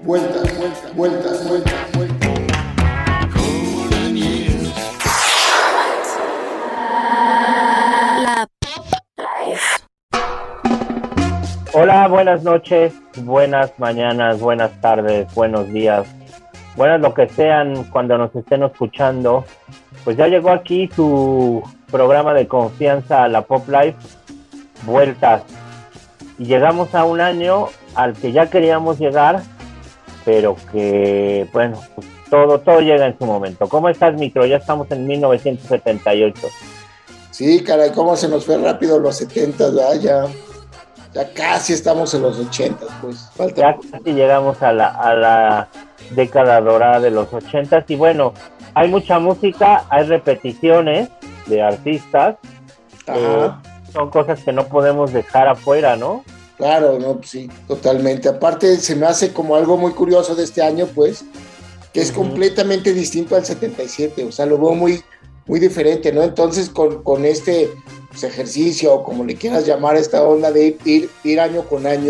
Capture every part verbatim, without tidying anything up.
vueltas, vueltas, vueltas, vueltas, vueltas. La Life. Hola, buenas noches, buenas mañanas, buenas tardes, buenos días, buenas lo que sean cuando nos estén escuchando. Pues ya llegó aquí su programa de confianza, la Pop Life, Vueltas. Y llegamos a un año al que ya queríamos llegar, pero que, bueno, pues todo, todo llega en su momento. ¿Cómo estás, Micro? Ya estamos en mil novecientos setenta y ocho. Sí, caray, cómo se nos fue rápido los setentas, ¿verdad? Ya, ya casi estamos en los ochentas, pues. Falta Ya casi llegamos a la, a la década dorada de los ochentas. Y bueno, hay mucha música, hay repeticiones de artistas. Ajá. Eh, son cosas que no podemos dejar afuera, ¿no? Claro, no, sí, totalmente. Aparte, se me hace como algo muy curioso de este año, pues, que es uh-huh. completamente distinto al setenta y siete, o sea, lo veo muy, muy diferente, ¿no? Entonces, con, con este pues, ejercicio, o como le quieras llamar, esta onda de ir, ir, ir año con año,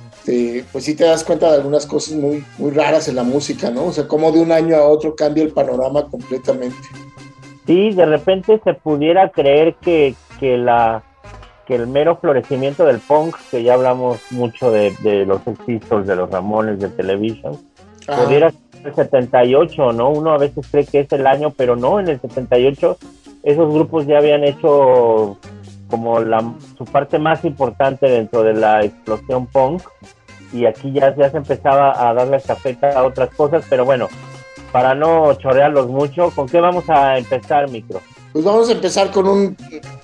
te, pues sí te das cuenta de algunas cosas muy, muy raras en la música, ¿no? O sea, como de un año a otro cambia el panorama completamente. Sí, de repente se pudiera creer que, que la... que el mero florecimiento del punk, que ya hablamos mucho de, de los Sex Pistols, de los Ramones, de Television, ah. pudiera ser el setenta y ocho, ¿no? Uno a veces cree que es el año, pero no, en el setenta y ocho esos grupos ya habían hecho como la, su parte más importante dentro de la explosión punk, y aquí ya, ya se empezaba a darle estafeta a otras cosas, pero bueno, para no chorrearlos mucho, ¿con qué vamos a empezar, Micro? Pues vamos a empezar con un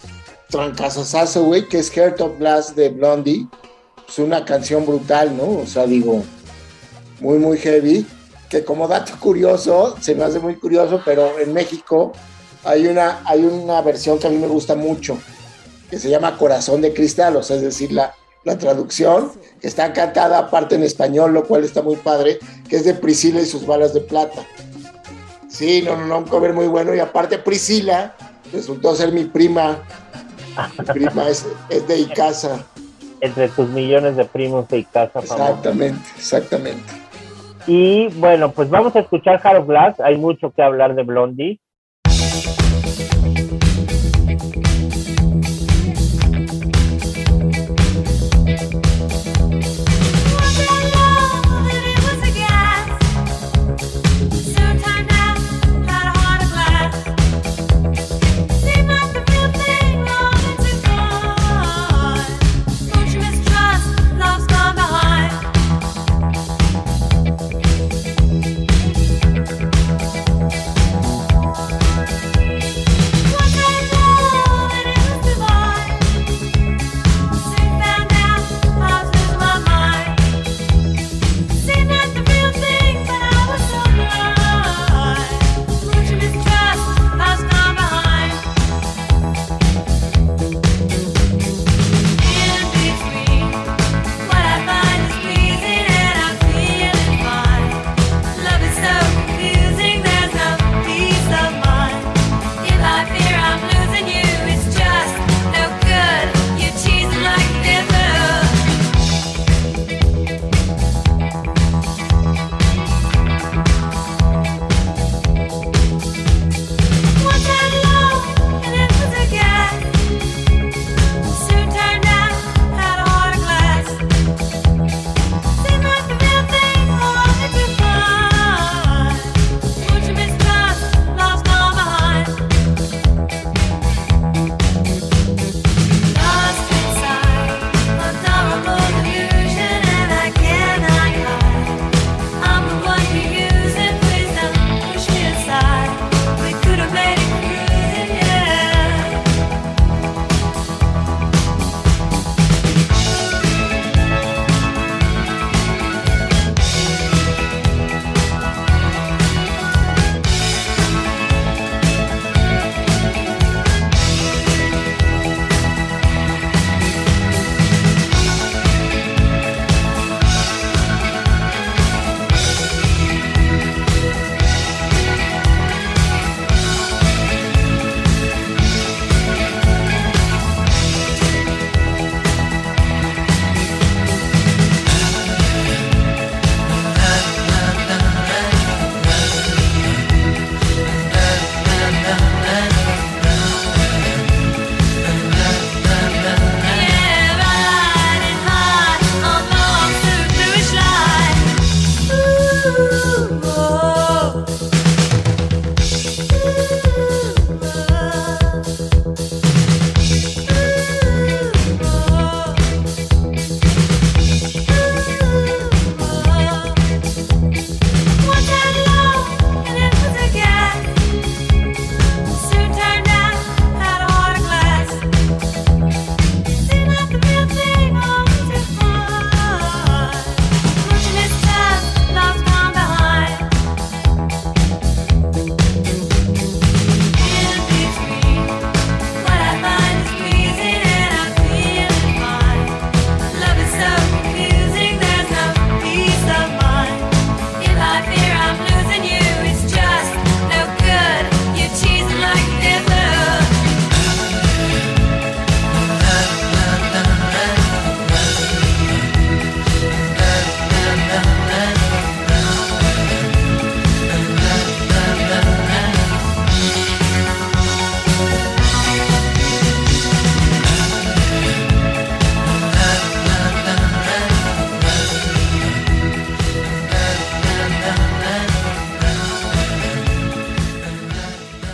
trancazazazo, güey, que es Heart of Glass de Blondie. Es una canción brutal, ¿no? O sea, digo, muy, muy heavy, que como dato curioso, se me hace muy curioso, pero en México hay una, hay una versión que a mí me gusta mucho, que se llama Corazón de Cristal, o sea, es decir, la, la traducción, que está cantada aparte en español, lo cual está muy padre, que es de Priscila y sus balas de plata. Sí, no, no, no, un cover muy bueno, y aparte Priscila resultó ser mi prima. Mi prima es, es de Icaza. Entre tus millones de primos de Icaza. Exactamente, famoso. exactamente. Y bueno, pues vamos a escuchar Heart of Glass. Hay mucho que hablar de Blondie.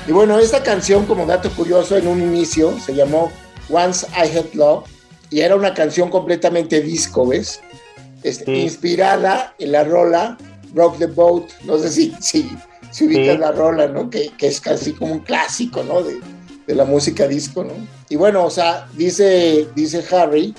Y bueno, esta canción, como dato curioso, en un inicio se llamó Once I Had Love y era una canción completamente disco, ¿ves? Este, sí. Inspirada en la rola Rock the Boat, no sé si, si, si ubicas sí. la rola, ¿no? Que, que es casi como un clásico, ¿no? De, de la música disco, ¿no? Y bueno, o sea, dice, dice Harry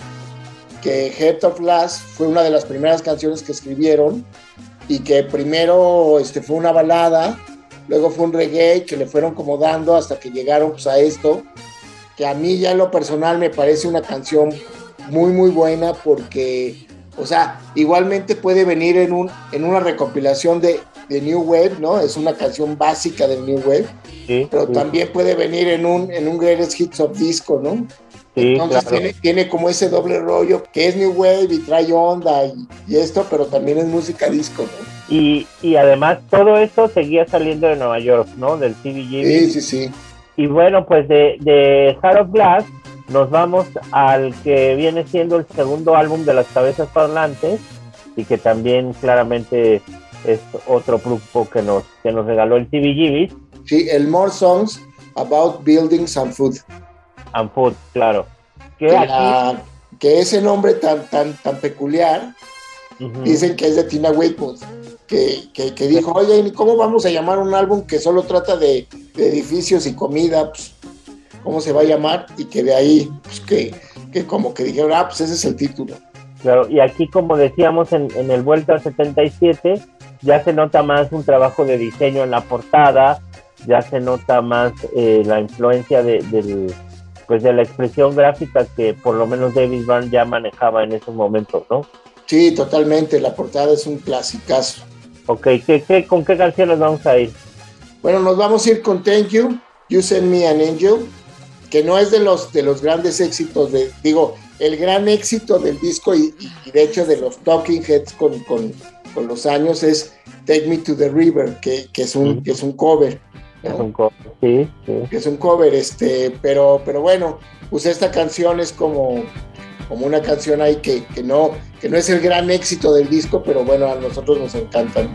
que Heart of Glass fue una de las primeras canciones que escribieron y que primero este, fue una balada, luego fue un reggae que le fueron como dando hasta que llegaron pues, a esto, que a mí ya en lo personal me parece una canción muy muy buena porque, o sea, igualmente puede venir en, un, en una recopilación de, de New Wave, ¿no? Es una canción básica del New Wave, sí, pero sí. también puede venir en un, en un Greatest Hits of Disco, ¿no? Sí, Entonces claro. tiene, tiene como ese doble rollo que es New Wave y trae onda y, y esto, pero también es música disco, ¿no? Y, y además todo esto seguía saliendo de Nueva York, ¿no? Del C B G B. Sí, sí, sí. Y bueno, pues de, de Heart of Glass nos vamos al que viene siendo el segundo álbum de Las Cabezas Parlantes y que también claramente es otro grupo que nos, que nos regaló el C B G B. Sí, el More Songs About Buildings and Food. And Food, claro. Que, que, aquí... la, que ese nombre tan, tan, tan peculiar, uh-huh. dicen que es de Tina Weymouth, que, que, que dijo, oye, ¿cómo vamos a llamar un álbum que solo trata de, de edificios y comida? Pues, ¿cómo se va a llamar? Y que de ahí, pues que, que como que dijeron, ah, pues ese es el título. Claro, y aquí como decíamos en, en el Vuelta al setenta y siete, ya se nota más un trabajo de diseño en la portada, ya se nota más eh, la influencia de, del, pues de la expresión gráfica que por lo menos David Byrne ya manejaba en esos momentos, ¿no? Sí, totalmente, la portada es un clasicazo. Ok, ¿qué, qué, ¿con qué canciones vamos a ir? Bueno, nos vamos a ir con Thank You, You Send Me an Angel, que no es de los, de los grandes éxitos, de, digo, el gran éxito del disco y, y de hecho de los Talking Heads con, con, con los años es Take Me to the River, que, que, es, un, uh-huh. que es un cover, ¿no? Es un cover, sí, sí. Que es un cover, este, pero, pero bueno, pues esta canción es como, como una canción ahí que, que, no, que no es el gran éxito del disco, pero bueno, a nosotros nos encantan.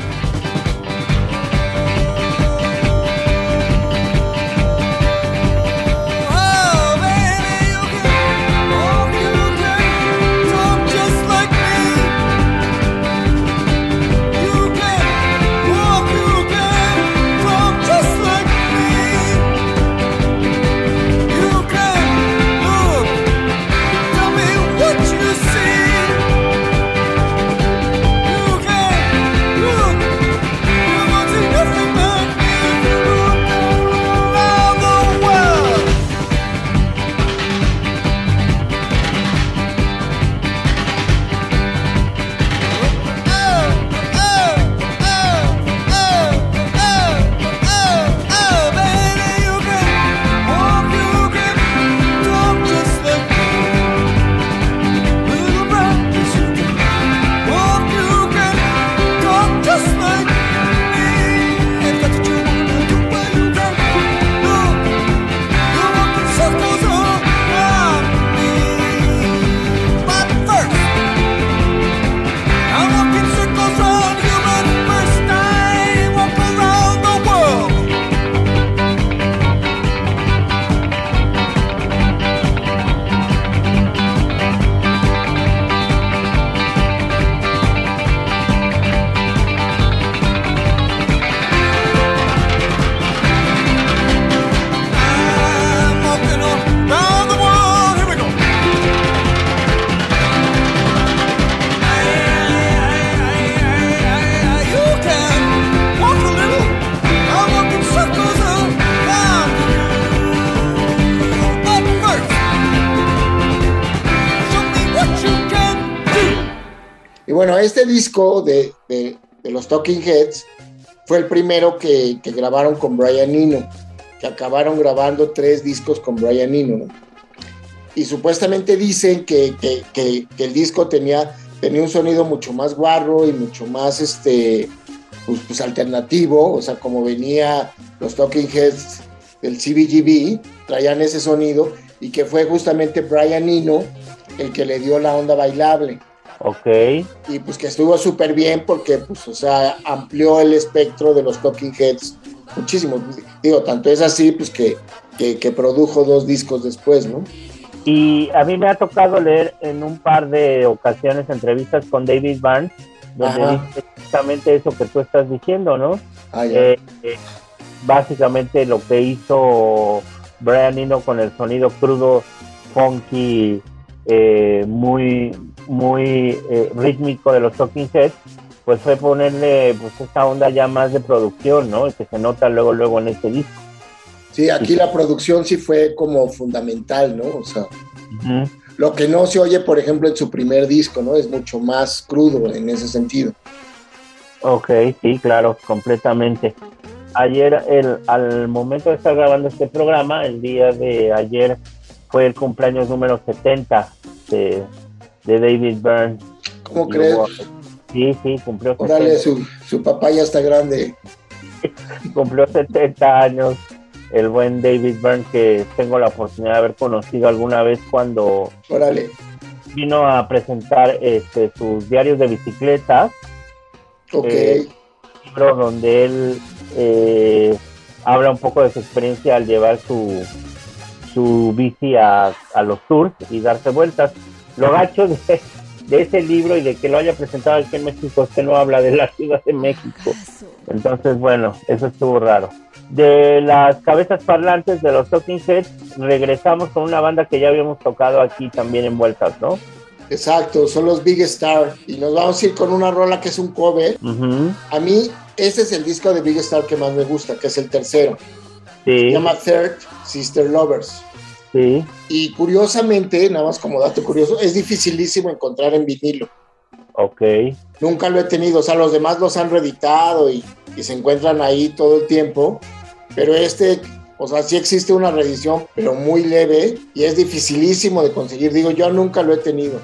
Bueno, este disco de, de, de los Talking Heads fue el primero que, que grabaron con Brian Eno, que acabaron grabando tres discos con Brian Eno, ¿no? Y supuestamente dicen que, que, que, que el disco tenía, tenía un sonido mucho más guarro y mucho más este, pues, pues alternativo, o sea, como venía los Talking Heads del C B G B, traían ese sonido, y que fue justamente Brian Eno el que le dio la onda bailable. Ok. Y pues que estuvo súper bien porque, pues, o sea, amplió el espectro de los Talking Heads muchísimo. Digo, tanto es así, pues que, que, que produjo dos discos después, ¿no? Y a mí me ha tocado leer en un par de ocasiones entrevistas con David Byrne, donde Ajá. dice exactamente eso que tú estás diciendo, ¿no? Ah, ya. Eh, eh, básicamente lo que hizo Brian Eno con el sonido crudo, funky, eh, muy, muy eh, rítmico de los Talking Heads, pues fue ponerle pues esta onda ya más de producción, ¿no? Que se nota luego, luego en este disco. Sí, aquí la producción sí fue como fundamental, ¿no? O sea, Uh-huh. lo que no se oye, por ejemplo, en su primer disco, ¿no? Es mucho más crudo en ese sentido. Ok, sí, claro, completamente. Ayer, el, al momento de estar grabando este programa, el día de ayer fue el cumpleaños número setenta de, de David Byrne. ¿Cómo Y crees? hubo, sí, sí, cumplió Órale, setenta, su, su papá ya está grande. cumplió setenta años el buen David Byrne, que tengo la oportunidad de haber conocido alguna vez cuando Órale. vino a presentar este, sus diarios de bicicleta. Ok. Eh, un libro donde él eh, habla un poco de su experiencia al llevar su, su bici a, a los tours y darse vueltas. Lo gacho de, de ese libro y de que lo haya presentado aquí en México es que no habla de la Ciudad de México. Entonces, bueno, eso estuvo raro. De las cabezas parlantes de los Talking Heads, regresamos con una banda que ya habíamos tocado aquí también en Vueltas, ¿no? Exacto, son los Big Star. Y nos vamos a ir con una rola que es un cover. Uh-huh. A mí, ese es el disco de Big Star que más me gusta, que es el tercero. Sí. Se llama Third Sister Lovers. Sí. Y curiosamente, nada más como dato curioso, es dificilísimo encontrar en vinilo. Ok. Nunca lo he tenido, o sea, los demás los han reeditado y, y se encuentran ahí todo el tiempo, pero este, o sea, sí existe una reedición, pero muy leve y es dificilísimo de conseguir. Digo, yo nunca lo he tenido.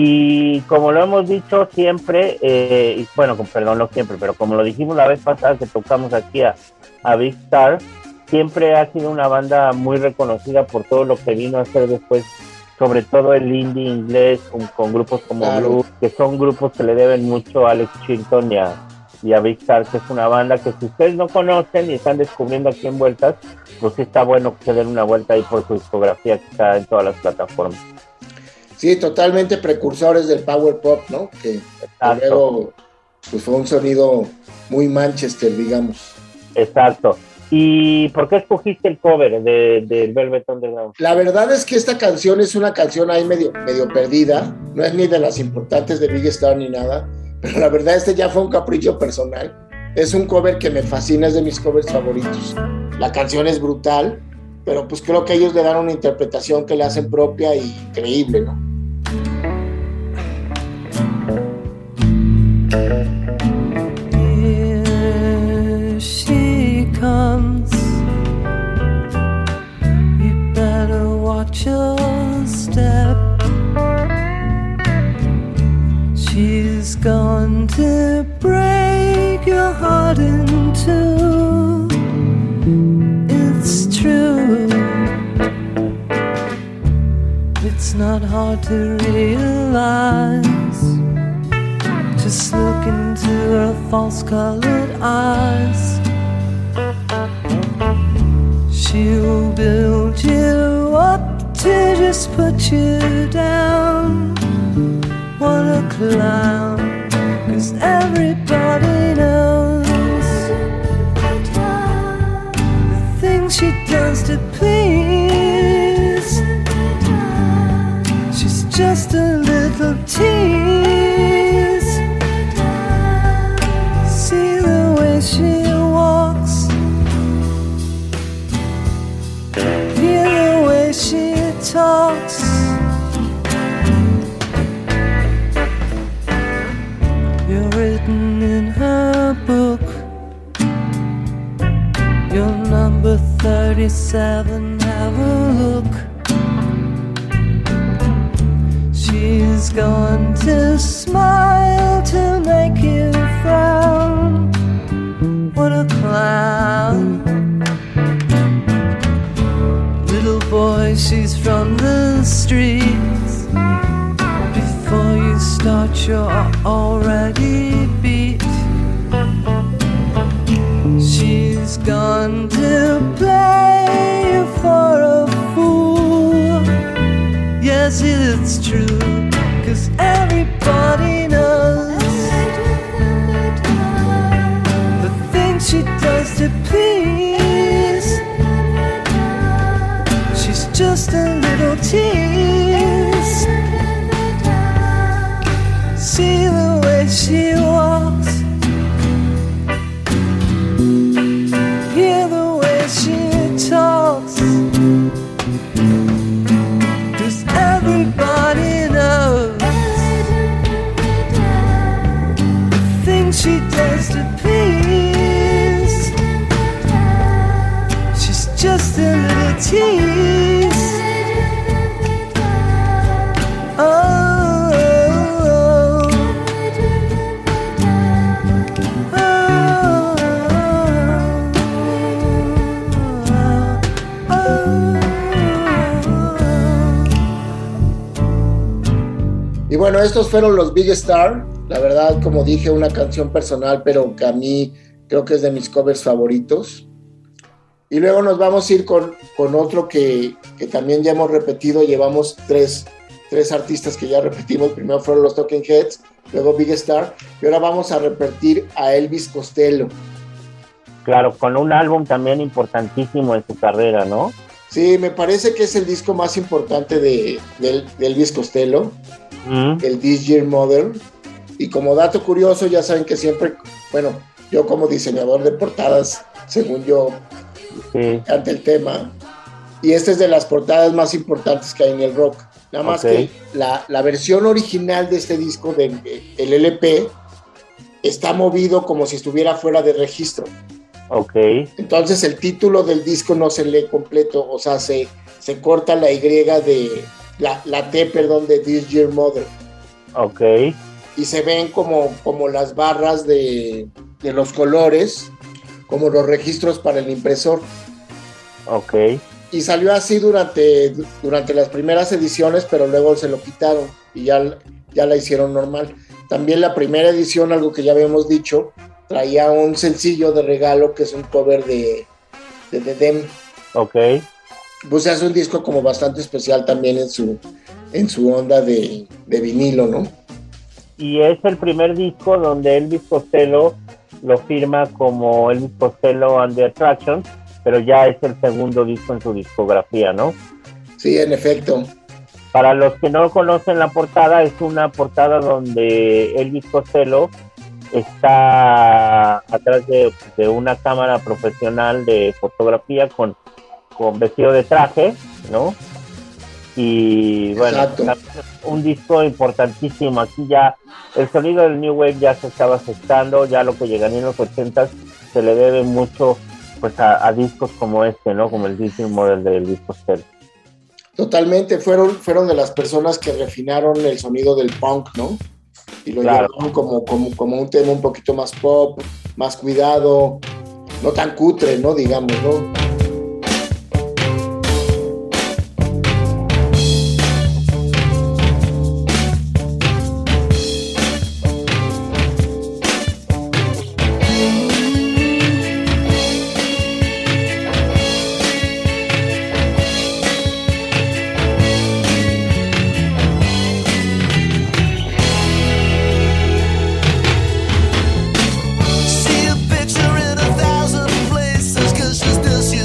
Y como lo hemos dicho siempre, eh, y bueno, perdón, no siempre, pero como lo dijimos la vez pasada que tocamos aquí a, a Big Star, siempre ha sido una banda muy reconocida por todo lo que vino a hacer después, sobre todo el indie inglés, con, con grupos como Claro. Blue, que son grupos que le deben mucho a Alex Chilton y a, y a Big Star, que es una banda que si ustedes no conocen y están descubriendo aquí en Vueltas, pues sí está bueno que se den una vuelta ahí por su discografía que está en todas las plataformas. Sí, totalmente precursores del power pop, ¿no? Que, que luego pues, fue un sonido muy Manchester, digamos. Exacto. ¿Y por qué escogiste el cover de, de Velvet Underground? La verdad es que esta canción es una canción ahí medio, medio perdida, no es ni de las importantes de Big Star ni nada, pero la verdad este ya fue un capricho personal. Es un cover que me fascina, es de mis covers favoritos. La canción es brutal, pero pues creo que ellos le dan una interpretación que le hacen propia y increíble, ¿no? Here she comes. You better watch your step. She's going to break your heart in two. It's true. It's not hard to realize. Just look into her false-colored eyes. She'll build you up to just put you down. What a clown, 'cause everybody knows the things she does to please. She's just a little tease. See the way she walks, hear the way she talks. You're written in her book. You're number thirty-seven, have a look. She's going to smile to make you frown. What a clown. Little boy, she's from the streets. Before you start, you're already beat. She's gone says it's true, 'cause everybody knows the things she does to please. She's just a little tease. See the way she walks, hear the way she talks, 'cause everybody knows the things she does to please. She's just a little tease. Oh. Y bueno, estos fueron los Big Star. La verdad, como dije, una canción personal, pero que a mí creo que es de mis covers favoritos. Y luego nos vamos a ir con, con otro que, que también ya hemos repetido. Llevamos tres, tres artistas que ya repetimos. Primero fueron los Talking Heads, luego Big Star. Y ahora vamos a repetir a Elvis Costello. Claro, con un álbum también importantísimo en su carrera, ¿no? Sí, me parece que es el disco más importante de, de, de Elvis Costello. Mm. El This Year Model. Y como dato curioso, ya saben que siempre, bueno, yo como diseñador de portadas, según yo, sí, ante el tema, y esta es de las portadas más importantes que hay en el rock. Nada más okay. que la, la versión original de este disco, del de, el L P, está movido como si estuviera fuera de registro. Ok. Entonces el título del disco no se lee completo, o sea, se, se corta la Y de, la, la T, perdón, de This Year Model. Ok. Y se ven como, como las barras de, de los colores, como los registros para el impresor. Ok. Y salió así durante, durante las primeras ediciones, pero luego se lo quitaron y ya, ya la hicieron normal. También la primera edición, algo que ya habíamos dicho, traía un sencillo de regalo que es un cover de, de The Dem. Ok. Pues es un disco como bastante especial también en su, en su onda de, de vinilo, ¿no? Y es el primer disco donde Elvis Costello lo firma como Elvis Costello and the Attractions, pero ya es el segundo disco en su discografía, ¿no? Sí, en efecto. Para los que no conocen la portada, es una portada donde Elvis Costello está atrás de, de una cámara profesional de fotografía con, con vestido de traje, ¿no? Y bueno, un disco importantísimo. Aquí ya el sonido del New Wave ya se estaba gestando, ya lo que llegaría en los ochentas se le debe mucho pues a, a discos como este, ¿no? Como el This Year Model del Elvis Costello. Totalmente, fueron, fueron de las personas que refinaron el sonido del punk, ¿no? Y lo claro. llevaron como, como, como un tema un poquito más pop, más cuidado, no tan cutre, ¿no? Digamos, ¿no? See a picture in a thousand places, 'cause she's this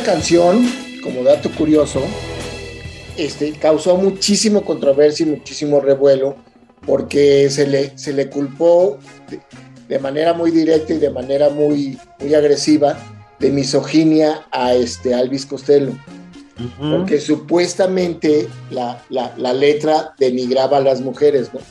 canción, como dato curioso, este, causó muchísimo controversia y muchísimo revuelo porque se le, se le culpó de, de manera muy directa y de manera muy, muy agresiva de misoginia a, este, a Elvis Costello. Uh-huh. Porque supuestamente la, la, la letra denigraba a las mujeres, ¿no?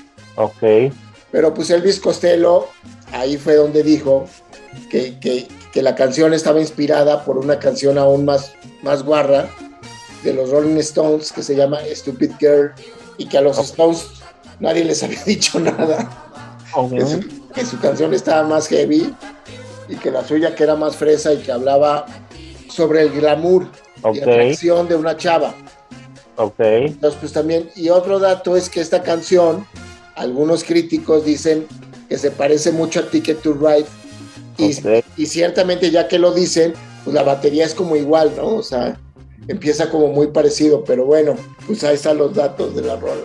Ok. Pero pues Elvis Costello, ahí fue donde dijo que, que, que la canción estaba inspirada por una canción aún más, más guarra de los Rolling Stones que se llama Stupid Girl, y que a los okay. Stones nadie les había dicho nada. Okay. Que, su, que su canción estaba más heavy y que la suya que era más fresa y que hablaba sobre el glamour okay. y atracción de una chava. Okay. Entonces, pues también, y otro dato es que esta canción, algunos críticos dicen que se parece mucho a Ticket to Ride, y, okay. y ciertamente ya que lo dicen, pues la batería es como igual, ¿no? O sea, empieza como muy parecido, pero bueno, pues ahí están los datos de la rola.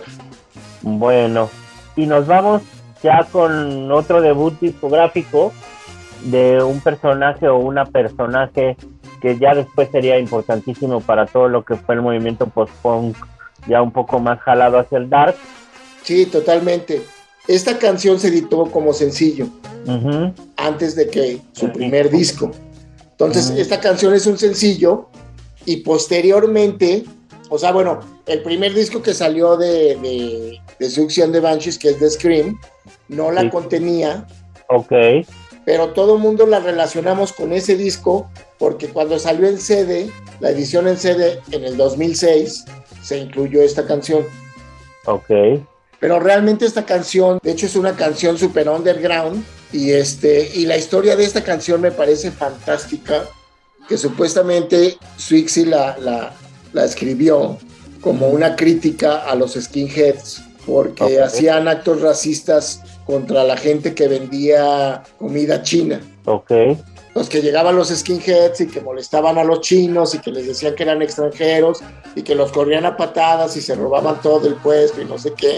Bueno, y nos vamos ya con otro debut discográfico de un personaje o una personaje que ya después sería importantísimo para todo lo que fue el movimiento post-punk, ya un poco más jalado hacia el dark. Sí, totalmente. Esta canción se editó como sencillo, uh-huh. antes de que su primer disco. Entonces, uh-huh. esta canción es un sencillo, y posteriormente, o sea, bueno, el primer disco que salió de, de, de Siouxsie and the Banshees, que es The Scream, no la sí. contenía. Ok. Pero todo el mundo la relacionamos con ese disco, porque cuando salió en C D, la edición en C D en el dos mil seis, se incluyó esta canción. Ok. Pero realmente esta canción, de hecho es una canción super underground, y, este, y la historia de esta canción me parece fantástica, que supuestamente Siouxsie la, la, la escribió como una crítica a los skinheads, porque okay. hacían actos racistas contra la gente que vendía comida china. Ok. Los que llegaban los skinheads y que molestaban a los chinos y que les decían que eran extranjeros y que los corrían a patadas y se robaban todo el puesto y no sé qué.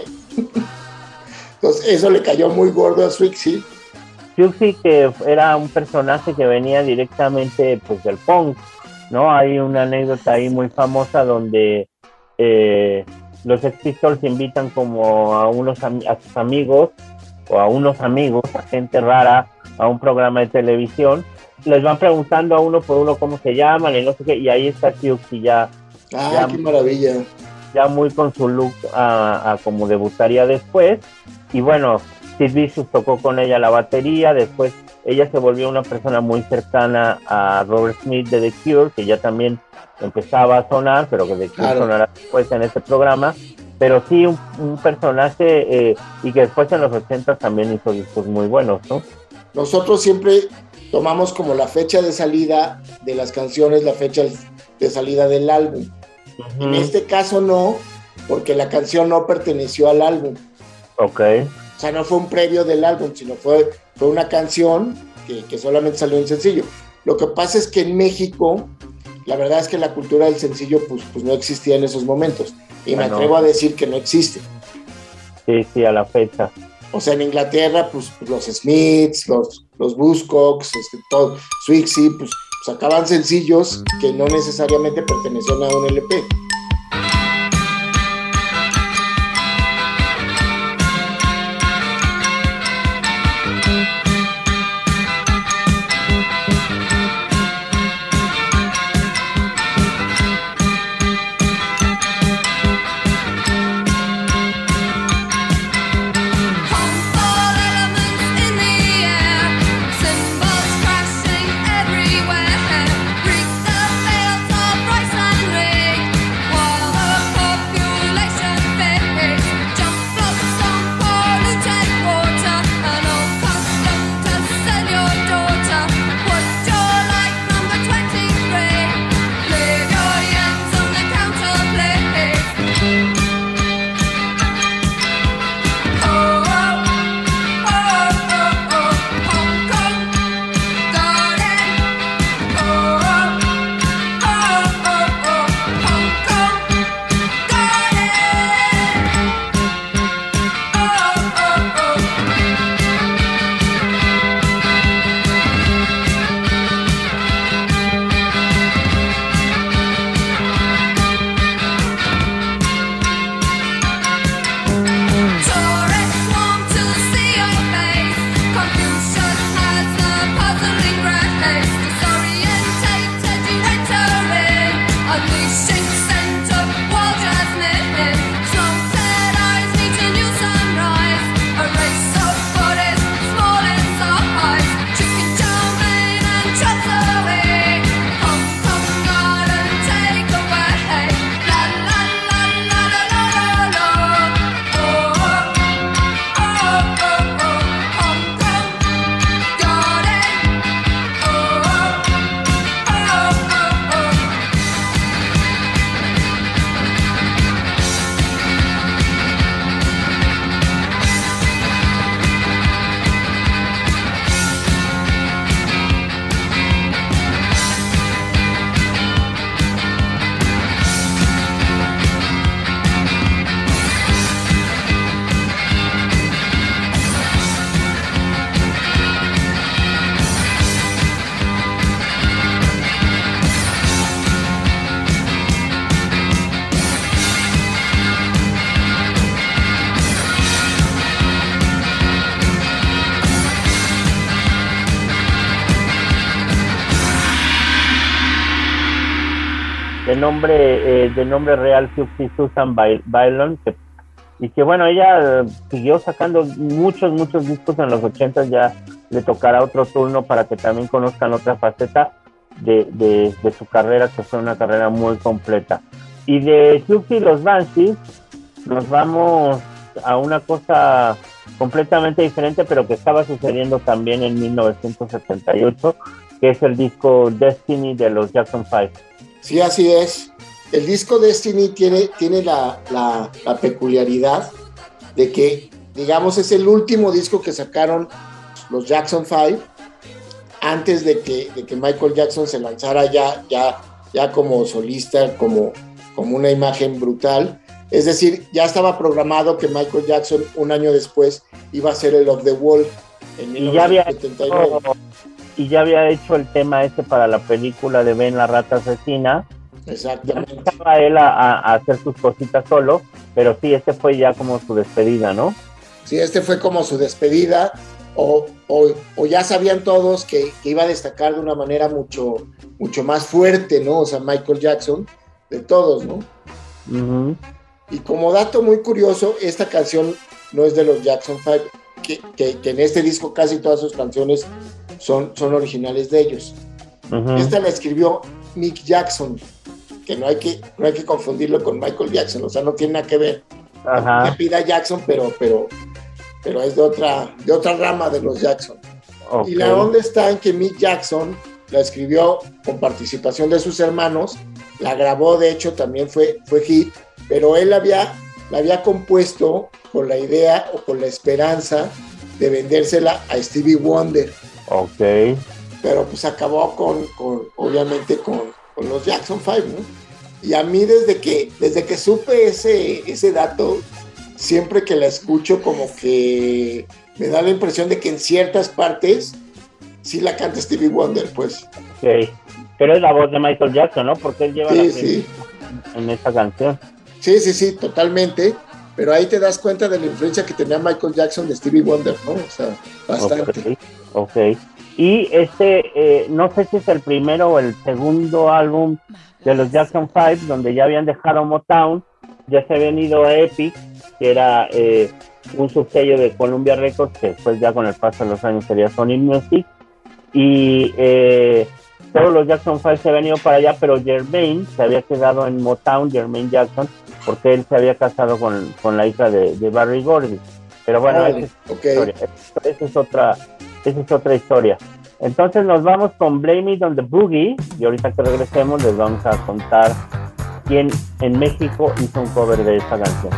Entonces eso le cayó muy gordo a Siouxsie. Siouxsie, que era un personaje que venía directamente pues del punk, ¿no? Hay una anécdota ahí muy famosa donde eh, los Sex Pistols invitan como a unos a sus amigos o a unos amigos, a gente rara, a un programa de televisión. Les van preguntando a uno por uno cómo se llaman y no sé qué, y ahí está Siouxsie ya. ¡Ah, ya, qué maravilla! Ya muy con su look a, a como debutaría después. Y bueno, Sid Vicious tocó con ella la batería, después ella se volvió una persona muy cercana a Robert Smith de The Cure, que ya también empezaba a sonar, pero que The Cure claro. sonará después en este programa. Pero sí, un, un personaje, eh, y que después en los ochenta también hizo discos muy buenos, ¿no? Nosotros siempre tomamos como la fecha de salida de las canciones, la fecha de salida del álbum. Uh-huh. En este caso no, porque la canción no perteneció al álbum. Ok. O sea, no fue un previo del álbum, sino fue, fue una canción que, que solamente salió en sencillo. Lo que pasa es que en México, la verdad es que la cultura del sencillo pues, pues no existía en esos momentos. Y bueno, me atrevo a decir que no existe. Sí, sí, a la fecha. O sea, en Inglaterra, pues, pues los Smiths, los, los Buzzcocks, este, todo, Siouxsie, pues sacaban sencillos que no necesariamente pertenecían a un L P. de nombre eh, de nombre real Siouxsie Susan Vallon, que, y que bueno, ella siguió sacando muchos, muchos discos en los ochentas. Ya le tocará otro turno para que también conozcan otra faceta de, de, de su carrera, que fue una carrera muy completa. Y de Siouxsie y los Banshees nos vamos a una cosa completamente diferente, pero que estaba sucediendo también en mil novecientos setenta y ocho, que es el disco Destiny de los Jackson Five. Sí, así es. El disco Destiny tiene, tiene la, la, la peculiaridad de que, digamos, es el último disco que sacaron los Jackson Five antes de que, de que Michael Jackson se lanzara ya, ya, ya como solista, como, como una imagen brutal. Es decir, ya estaba programado que Michael Jackson un año después iba a ser el Of The Wall en mil novecientos setenta y nueve. Y ya había hecho el tema ese para la película de Ben la Rata Asesina. Exactamente. Ya estaba él a, a hacer sus cositas solo, pero sí, este fue ya como su despedida, ¿no? Sí, este fue como su despedida, o, o, o ya sabían todos que, que iba a destacar de una manera mucho, mucho más fuerte, ¿no? O sea, Michael Jackson, de todos, ¿no? Uh-huh. Y como dato muy curioso, esta canción no es de los Jackson Five, que, que, que en este disco casi todas sus canciones son, son originales de ellos. Uh-huh. Esta la escribió Mick Jackson, que no hay que, no hay que confundirlo con Michael Jackson, o sea, no tiene nada que ver. Ajá. Que pida Jackson, pero, pero, pero es de otra, de otra rama de los Jackson. Okay. Y la onda está en que Mick Jackson la escribió con participación de sus hermanos, la grabó, de hecho también fue, fue hit, pero él había, la había compuesto con la idea o con la esperanza de vendérsela a Stevie Wonder. Ok. Pero pues acabó con, con obviamente con, con los Jackson Five, ¿no? Y a mí desde que, desde que supe ese, ese dato, siempre que la escucho como que me da la impresión de que en ciertas partes sí la canta Stevie Wonder, pues. Ok. Pero es la voz de Michael Jackson, ¿no? Porque él lleva sí, la sí. en esta canción. Sí, sí, sí, totalmente. Pero ahí te das cuenta de la influencia que tenía Michael Jackson de Stevie Wonder, ¿no? O sea, bastante. Ok. okay. Y este, eh, no sé si es el primero o el segundo álbum de los Jackson Five, donde ya habían dejado Motown, ya se habían ido a Epic, que era eh, un subsello de Columbia Records, que después ya con el paso de los años sería Sony Music, y eh, todos los Jackson Five se habían ido para allá, pero Jermaine se había quedado en Motown, Jermaine Jackson, porque él se había casado con, con la hija de, de Berry Gordy. Pero bueno, vale, esa, es okay. historia, esa, esa, es otra, esa es otra historia. Entonces nos vamos con Blame It on the Boogie, y ahorita que regresemos les vamos a contar quién en México hizo un cover de esta canción.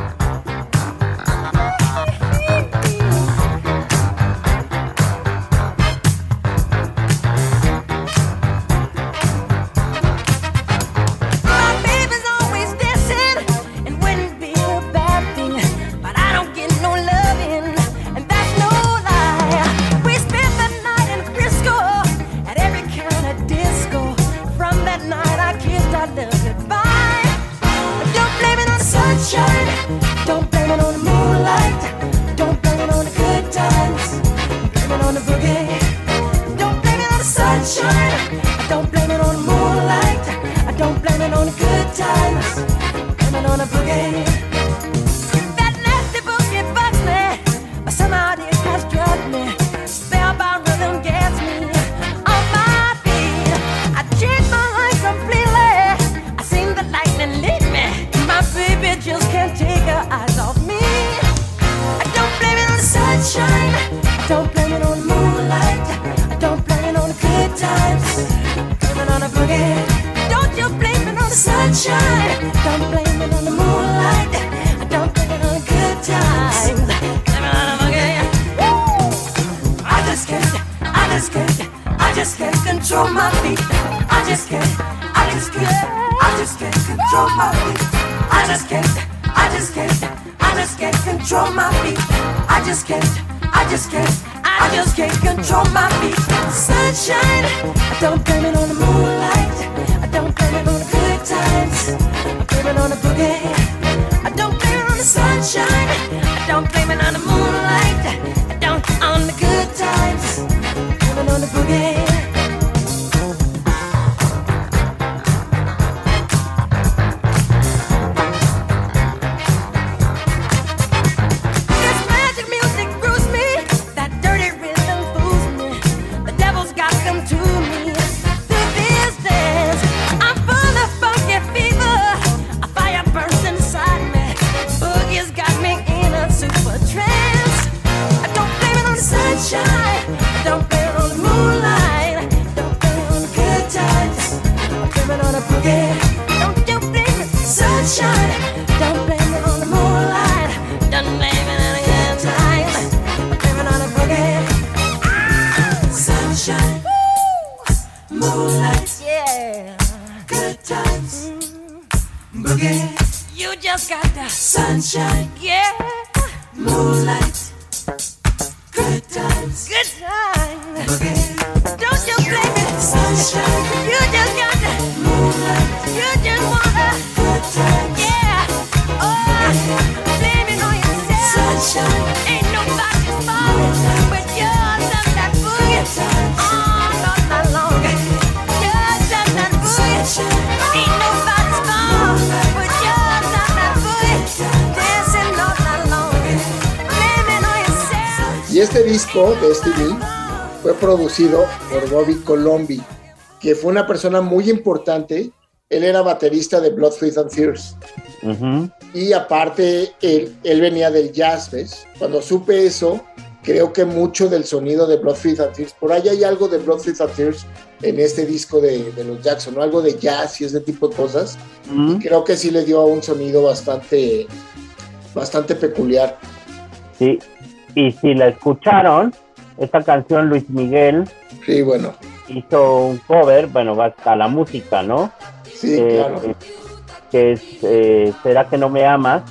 Don't blame it on the moonlight. Don't blame it on the good times. Blame it on the boogie. Don't blame it on the sunshine. Don't blame it on the moonlight. Don't blame it on the good times. Blame it on the boogie. That nasty boogie bugs me, but somehow it has drugged me. Spellbound rhythm gets me on my feet. I changed my life completely. I seen the lightning lead me. My baby just can't take her eyes off me. I don't blame it on the sunshine. I don't blame it on the moonlight. I don't blame it on the good times. Blame it on the boogie. Don't you blame it on the sunshine. Don't blame it on the moonlight. I don't blame it on the good times. Blame it on the boogie. Woo! I just can't, I just can't, I just can't control my feet. I just can't, I just can't, I just can't control my feet. I just can't, I just can't, I just can't control my feet. I just can't, I just can't, I just can't control my feet. Sunshine, I don't blame it on the moonlight. I don't blame it on the good times. I blame it on the boogie. I don't blame it on the sunshine. I don't blame it on the moonlight. I don't on the good times. I blame it on the boogie. sunshine. Don't blame it on the moonlight. Don't blame it on the good times. Blame it on the boogie. Don't you blame it, sunshine. Don't blame it on the moonlight. Don't blame it on the good times. Blame it on the boogie. Sunshine, moonlight, yeah, good times, mm. Boogie. You just got the sunshine, yeah, moonlight, good times, good times, Boogie. Don't you blame it, sunshine. You just got the moonlight. You just wanna good times, yeah. Oh, blame it on yourself, sunshine. Ain't nobody's fault but yours and that boogie. Oh, not that long. Yours and that boogie. Ain't nobody's fault but yours and that boogie. Dancing not that long. Blame it on yourself. Y este disco de Stevie fue producido por Bobby Colomby, que fue una persona muy importante. Él era baterista de Blood, Sweat and Tears. Uh-huh. Y aparte, él, él venía del jazz, ¿ves? Cuando supe eso, creo que mucho del sonido de Blood, Sweat and Tears, por ahí hay algo de Blood, Sweat and Tears en este disco de, de los Jackson, ¿no? Algo de jazz y ese tipo de cosas. Uh-huh. Y creo que sí le dio un sonido bastante, bastante peculiar. Sí, y si la escucharon, esta canción Luis Miguel, sí, bueno, hizo un cover, bueno, va hasta la música, ¿no? Sí, eh, claro. Que es eh, ¿Será que no me amas?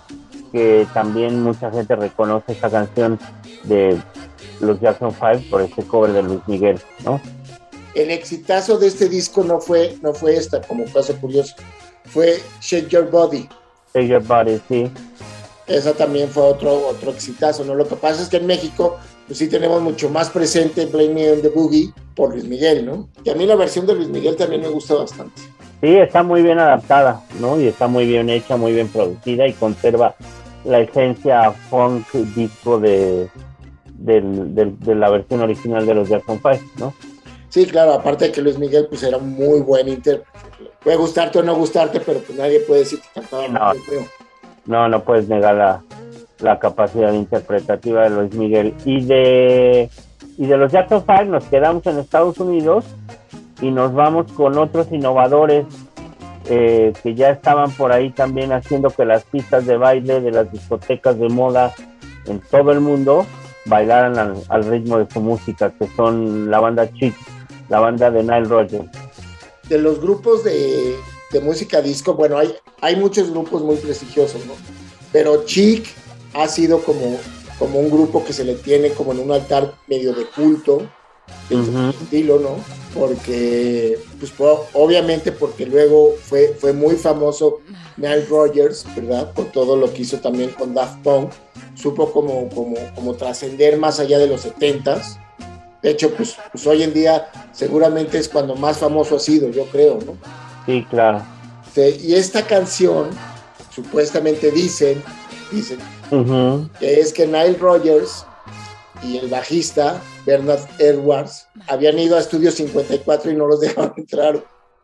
Que también mucha gente reconoce esta canción de los Jackson Five por este cover de Luis Miguel, ¿no? El exitazo de este disco no fue, no fue esta, como caso curioso, fue Shake Your Body. Shake Your Body, sí. Esa también fue otro, otro exitazo, ¿no? Lo que pasa es que en México, pues sí tenemos mucho más presente Blame Me on the Boogie por Luis Miguel, ¿no? Y a mí la versión de Luis Miguel también me gusta bastante. Sí, está muy bien adaptada, ¿no? Y está muy bien hecha, muy bien producida y conserva la esencia funk disco de, de, de, de la versión original de los Jackson Five, ¿no? Sí, claro, aparte de que Luis Miguel pues era un muy buen intérprete. Puede gustarte o no gustarte, pero pues nadie puede decir que cantaba no, mal, creo. No, no puedes negar la, la capacidad interpretativa de Luis Miguel. Y de, y de los Jackson Five nos quedamos en Estados Unidos y nos vamos con otros innovadores eh, que ya estaban por ahí también haciendo que las pistas de baile de las discotecas de moda en todo el mundo bailaran al, al ritmo de su música, que son la banda Chic, la banda de Nile Rodgers. De los grupos de, de música disco, bueno, hay, hay muchos grupos muy prestigiosos, ¿no? Pero Chic ha sido como, como un grupo que se le tiene como en un altar medio de culto, de uh-huh. estilo, ¿no? Porque, pues obviamente porque luego fue, fue muy famoso Nile Rodgers, ¿verdad? Por todo lo que hizo también con Daft Punk, supo como, como, como trascender más allá de los setentas. De hecho, pues, pues hoy en día seguramente es cuando más famoso ha sido, yo creo, ¿no? Sí, claro. Sí, y esta canción, supuestamente dicen, dicen uh-huh. que es que Nile Rodgers y el bajista Bernard Edwards habían ido a Estudio cincuenta y cuatro y no los dejaron entrar.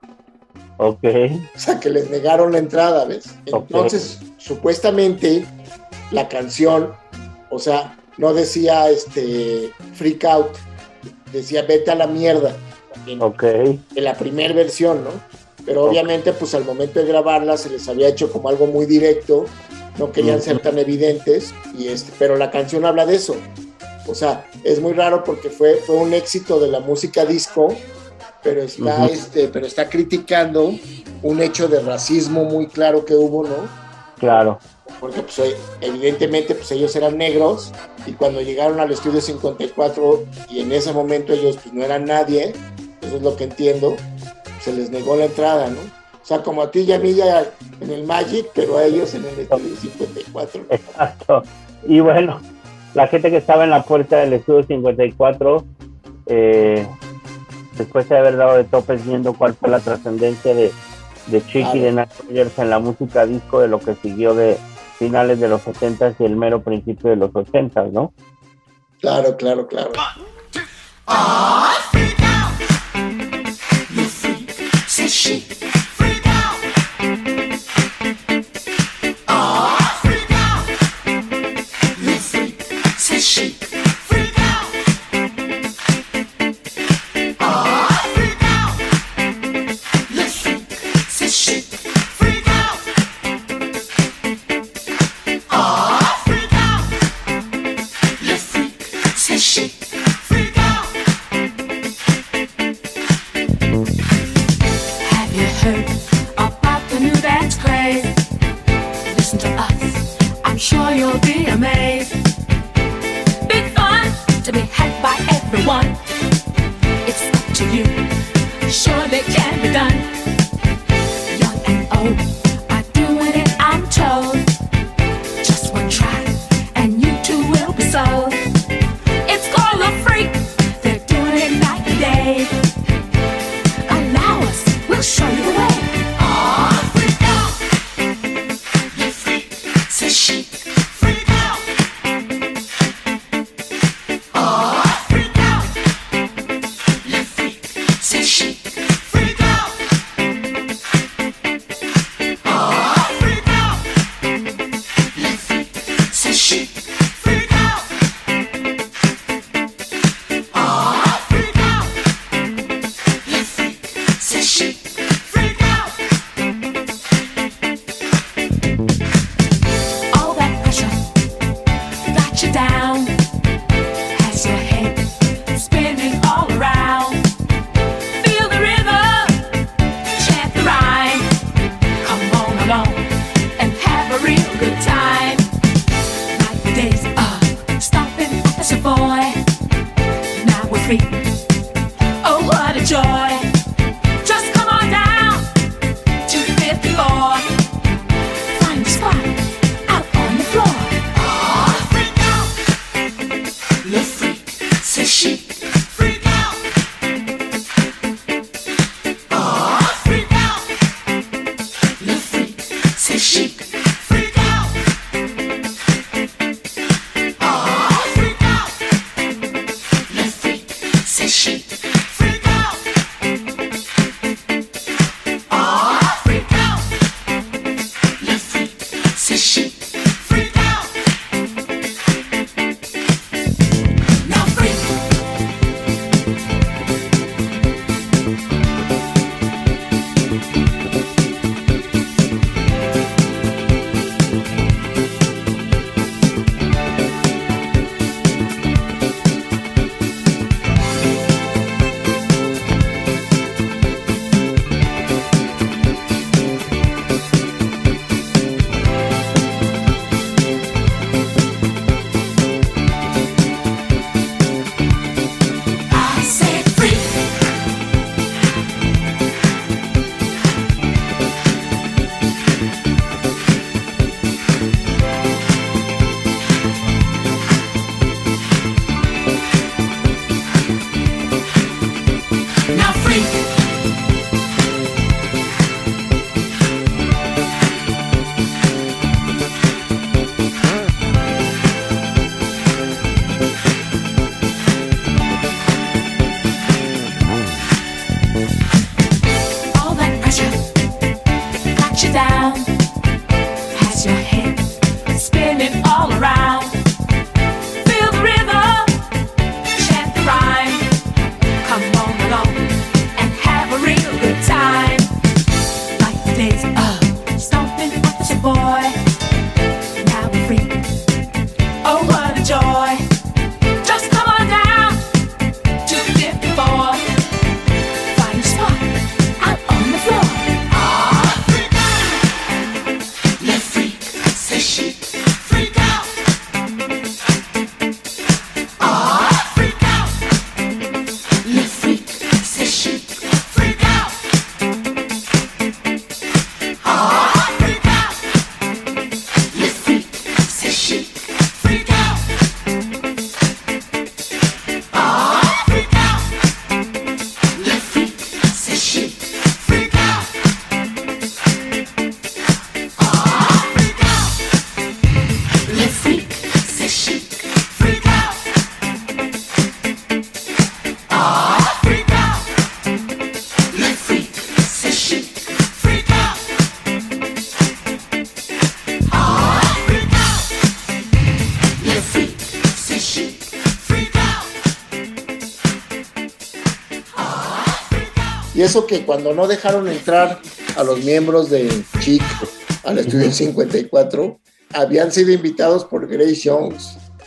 Ok. O sea, que les negaron la entrada, ¿ves? Entonces, okay. supuestamente, la canción, o sea, no decía este Freak Out, decía Vete a la mierda. En, okay. en la primera versión, ¿no? Pero okay. obviamente, pues al momento de grabarla se les había hecho como algo muy directo, no querían uh-huh. ser tan evidentes, y este, pero la canción habla de eso. O sea, es muy raro porque fue, fue un éxito de la música disco, pero está, uh-huh. este, pero está criticando un hecho de racismo muy claro que hubo, ¿no? Claro. Porque pues, evidentemente pues, ellos eran negros y cuando llegaron al Estudio cincuenta y cuatro y en ese momento ellos pues, no eran nadie, eso es lo que entiendo, se les negó la entrada, ¿no? O sea, como a ti y a mí ya en el Magic, pero a ellos en el Estudio cincuenta y cuatro. Exacto. Y bueno, la gente que estaba en la puerta del Estudio cincuenta y cuatro, eh, después de haber dado de topes viendo cuál fue la trascendencia de, de Chic claro. y de Nile Rodgers en la música disco, de lo que siguió de finales de los setentas y el mero principio de los ochentas, ¿no? Claro, claro, claro. Oh, freak out. You freak, say she. Freak out. Oh, freak out. You freak, say she. Freak out. chic, freak out. Have you heard about the new dance craze? Listen to us, I'm sure you'll be amazed. Big fun to be had by everyone. It's up to you, sure they can be done. Young and old are doing it, I'm told. Just one try and you too will be sold. It's called a freak, they're doing it night and day. Allow us, we'll show you the way. Aw, freak out, you freak, say chic, freak out. Aw, freak out, you freak, say chic, freak out. Aw, freak out, you freak, say chic, freak out. Aw, freak out, you freak, say chic, freak out. All that pressure got you down, has your head spinning all around. Feel the rhythm, chant the rhyme. Come on along and have a real good time. Like the days of stomping as a boy. Now we're free. Oh, what a joy. Just come on down to fifty-four. Find a spot out on the floor. Aw, freak out, le freak, c'est chic, freak out. Aw, freak out, le freak, c'est chic, freak out. Aw, freak out, le freak, c'est chic, freak out. Aw, freak out, le freak, c'est chic, freak out. Now freak. I said freak. Now freak. All that pressure got you down, has your head spinning all around. Feel the rhythm, chant the rhyme. Come on along and have a real good time. Like the days of stomping as a boy. Now we're free. Oh, what a joy. Just come on down to fifty-four. Find a spot out on the floor. Aw, freak out, le freak, c'est chic, freak out. Aw, freak out, le freak, c'est chic, freak out. Aw, freak out, le freak, c'est chic, freak out. Aw, freak out, le freak, c'est chic, freak out. Aw, freak out, le freak, c'est chic, freak out. Aw, freak out, le freak, c'est chic, freak out. Aw, freak out, le freak, c'est chic, freak out. Aw, freak out. Y eso que cuando no dejaron entrar a los miembros de Chic al estudio cincuenta y cuatro, habían sido invitados por Grace Jones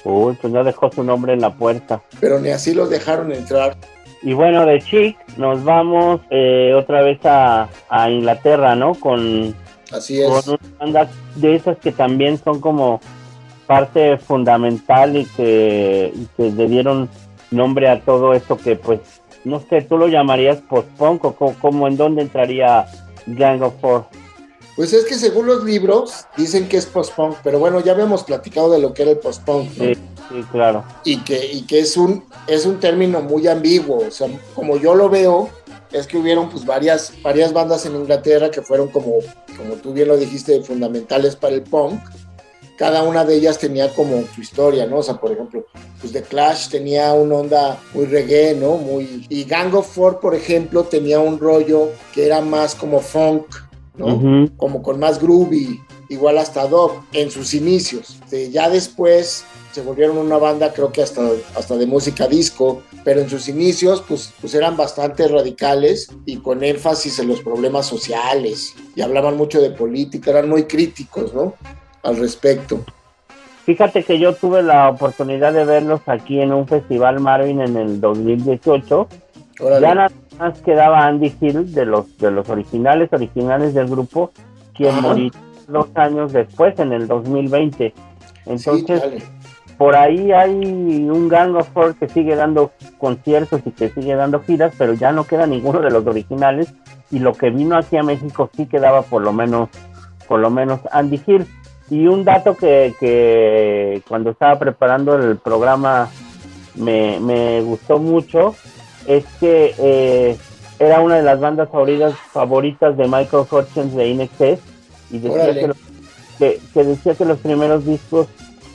Uy, pues no dejó su nombre en la puerta. Pero ni así los dejaron entrar. Y bueno, de Chic nos vamos eh, otra vez a, a Inglaterra, ¿no? Con, Así es. con una banda de esas que también son como parte fundamental y que, y que le dieron nombre a todo esto que, pues, no sé, ¿tú lo llamarías post-punk o como, como en dónde entraría Gang of Four? Pues es que según los libros dicen que es post-punk, pero bueno, ya habíamos platicado de lo que era el post-punk, ¿no? Sí, sí, claro. Y que, y que es un, es un término muy ambiguo, o sea, como yo lo veo, es que hubieron pues varias, varias bandas en Inglaterra que fueron como, como tú bien lo dijiste, fundamentales para el punk. Cada una de ellas tenía como su historia, ¿no? O sea, por ejemplo, pues The Clash tenía una onda muy reggae, ¿no? Muy... Y Gang of Four, por ejemplo, tenía un rollo que era más como funk, ¿no? Uh-huh. Como con más groovy, igual hasta dub, en sus inicios. Este, ya después se volvieron una banda, creo que hasta, hasta de música disco, pero en sus inicios, pues, pues eran bastante radicales y con énfasis en los problemas sociales, y hablaban mucho de política, eran muy críticos, ¿no? Al respecto. Fíjate que yo tuve la oportunidad de verlos aquí en un festival Marvin en el dos mil dieciocho. Órale. Ya nada más quedaba Andy Hill de los de los originales originales del grupo, quien murió dos años después, en el dos mil veinte. Entonces, sí, por ahí hay un Gang of Four que sigue dando conciertos y que sigue dando giras, pero ya no queda ninguno de los originales, y lo que vino aquí a México sí quedaba por lo menos por lo menos Andy Hill. Y un dato que, que cuando estaba preparando el programa me, me gustó mucho es que eh, era una de las bandas favoritas, favoritas de Michael Hutchence de I N X S, y decía que, los, que, que decía que los primeros discos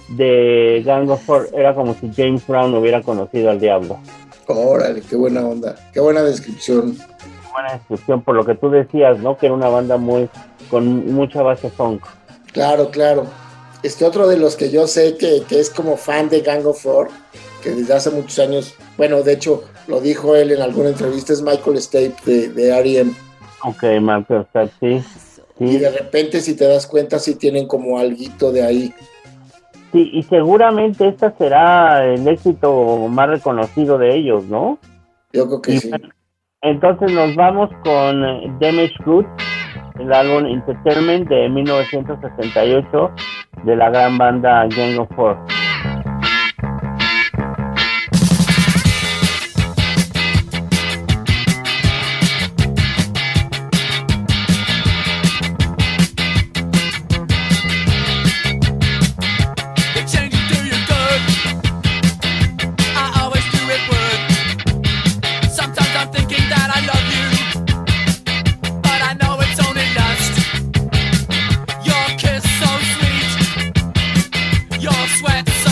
de Gang of Four era como si James Brown hubiera conocido al diablo. Órale, qué buena onda, qué buena descripción. Qué buena descripción, por lo que tú decías, ¿no? Que era una banda muy con mucha base funk. Claro, claro. Este otro de los que yo sé que, que es como fan de Gang of Four, que desde hace muchos años, bueno, de hecho lo dijo él en alguna entrevista, es Michael Stipe de, de R E M. Ok, Michael Stipe, sí, sí. Y de repente, si te das cuenta, sí tienen como alguito de ahí. Sí, y seguramente este será el éxito más reconocido de ellos, ¿no? Yo creo que y, sí. Entonces nos vamos con Damage Goods, el álbum Entertainment de mil novecientos sesenta y ocho de la gran banda Gang of Four. Your sweat so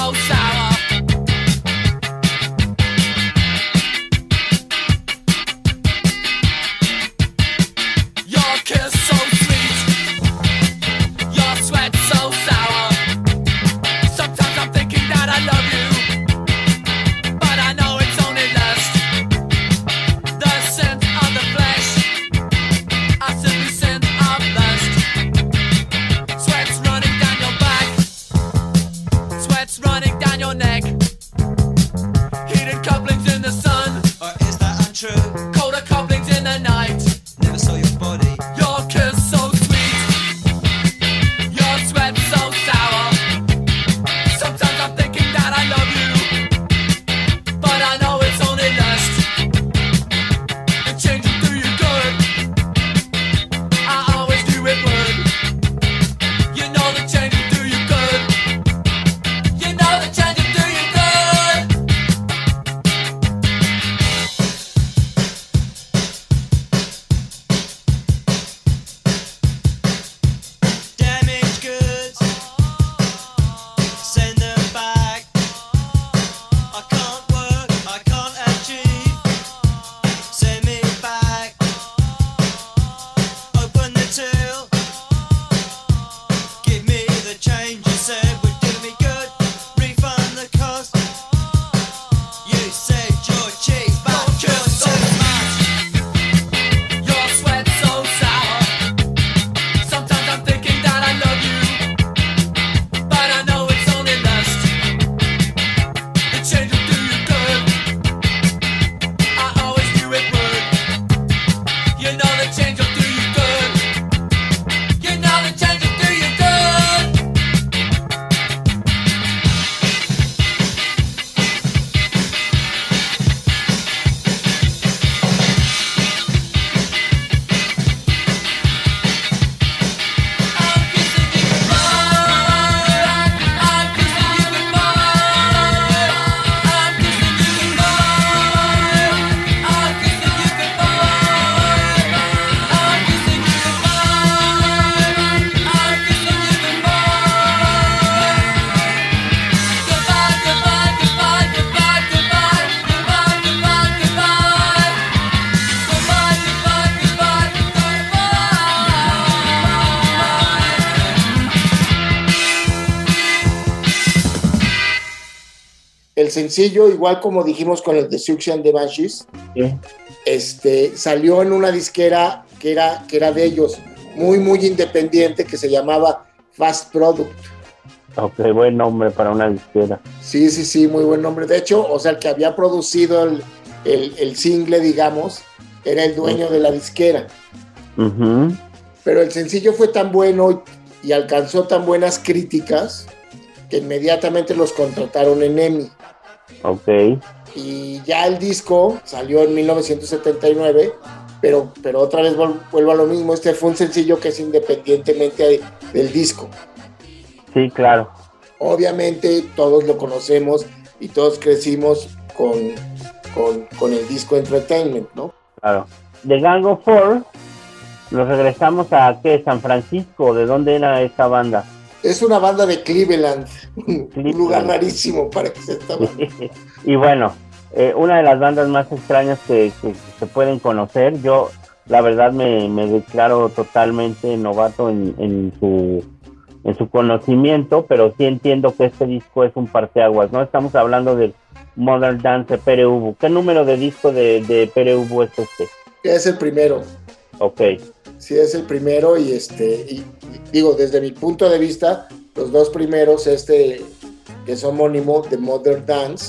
sencillo, igual como dijimos con el de Siouxsie and the Banshees, Sí. este, salió en una disquera que era, que era de ellos, muy, muy independiente, que se llamaba Fast Product. Ok, buen nombre para una disquera. Sí, sí, sí, muy buen nombre. De hecho, o sea, el que había producido el, el, el single, digamos, era el dueño de la disquera. Uh-huh. Pero el sencillo fue tan bueno y, y alcanzó tan buenas críticas que inmediatamente los contrataron en EMI. Ok. Y ya el disco salió en mil novecientos setenta y nueve, pero, pero otra vez vuelvo a lo mismo, este fue un sencillo que es independientemente del disco. Sí, claro. Obviamente todos lo conocemos y todos crecimos con, con, con el disco Entertainment, ¿no? Claro. De Gang of Four, nos regresamos a, ¿qué? San Francisco. ¿De dónde era esta banda? Es una banda de Cleveland, un Cleveland. lugar rarísimo para que se esta banda. Y bueno, eh, una de las bandas más extrañas que, que se pueden conocer. Yo, la verdad, me, me declaro totalmente novato en, en su en su conocimiento, pero sí entiendo que este disco es un parteaguas, ¿no? Estamos hablando de Modern Dance de Pere Ubu. ¿Qué número de disco de, de Pere Ubu es este? Es el primero. Ok. Sí, es el primero y este, y, y digo, desde mi punto de vista, los dos primeros, este, que es homónimo de Modern Dance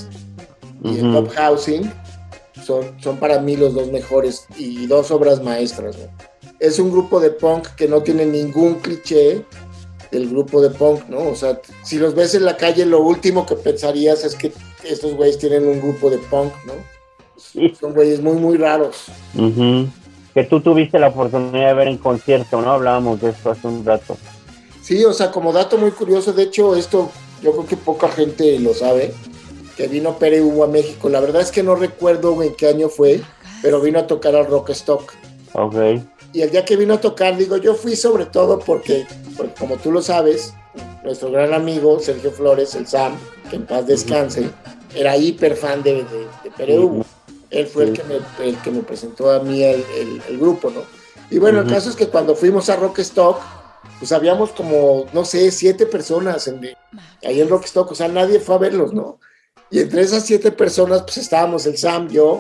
y Uh-huh. el Top Housing, son, son para mí los dos mejores y dos obras maestras, ¿no? Es un grupo de punk que no tiene ningún cliché del grupo de punk, ¿no? O sea, si los ves en la calle, lo último que pensarías es que estos güeyes tienen un grupo de punk, ¿no? Sí. Son güeyes muy, muy raros. Uh-huh. Que tú tuviste la oportunidad de ver en concierto, ¿no? Hablábamos de esto hace un rato. Sí, o sea, como dato muy curioso, de hecho, esto yo creo que poca gente lo sabe, que vino Pere Ubu a México. La verdad es que no recuerdo en qué año fue, pero vino a tocar al Rockstock. Ok. Y el día que vino a tocar, digo, yo fui sobre todo porque, porque como tú lo sabes, nuestro gran amigo Sergio Flores, el Sam, que en paz descanse, era hiper fan de, de, de Pere Ubu. Él fue el que me, el que me presentó a mí el, el, el grupo, ¿no? Y bueno, uh-huh. El caso es que cuando fuimos a Rockstock, pues habíamos como, no sé, siete personas en, ahí en Rockstock, o sea, nadie fue a verlos, ¿no? Y entre esas siete personas, pues estábamos el Sam, yo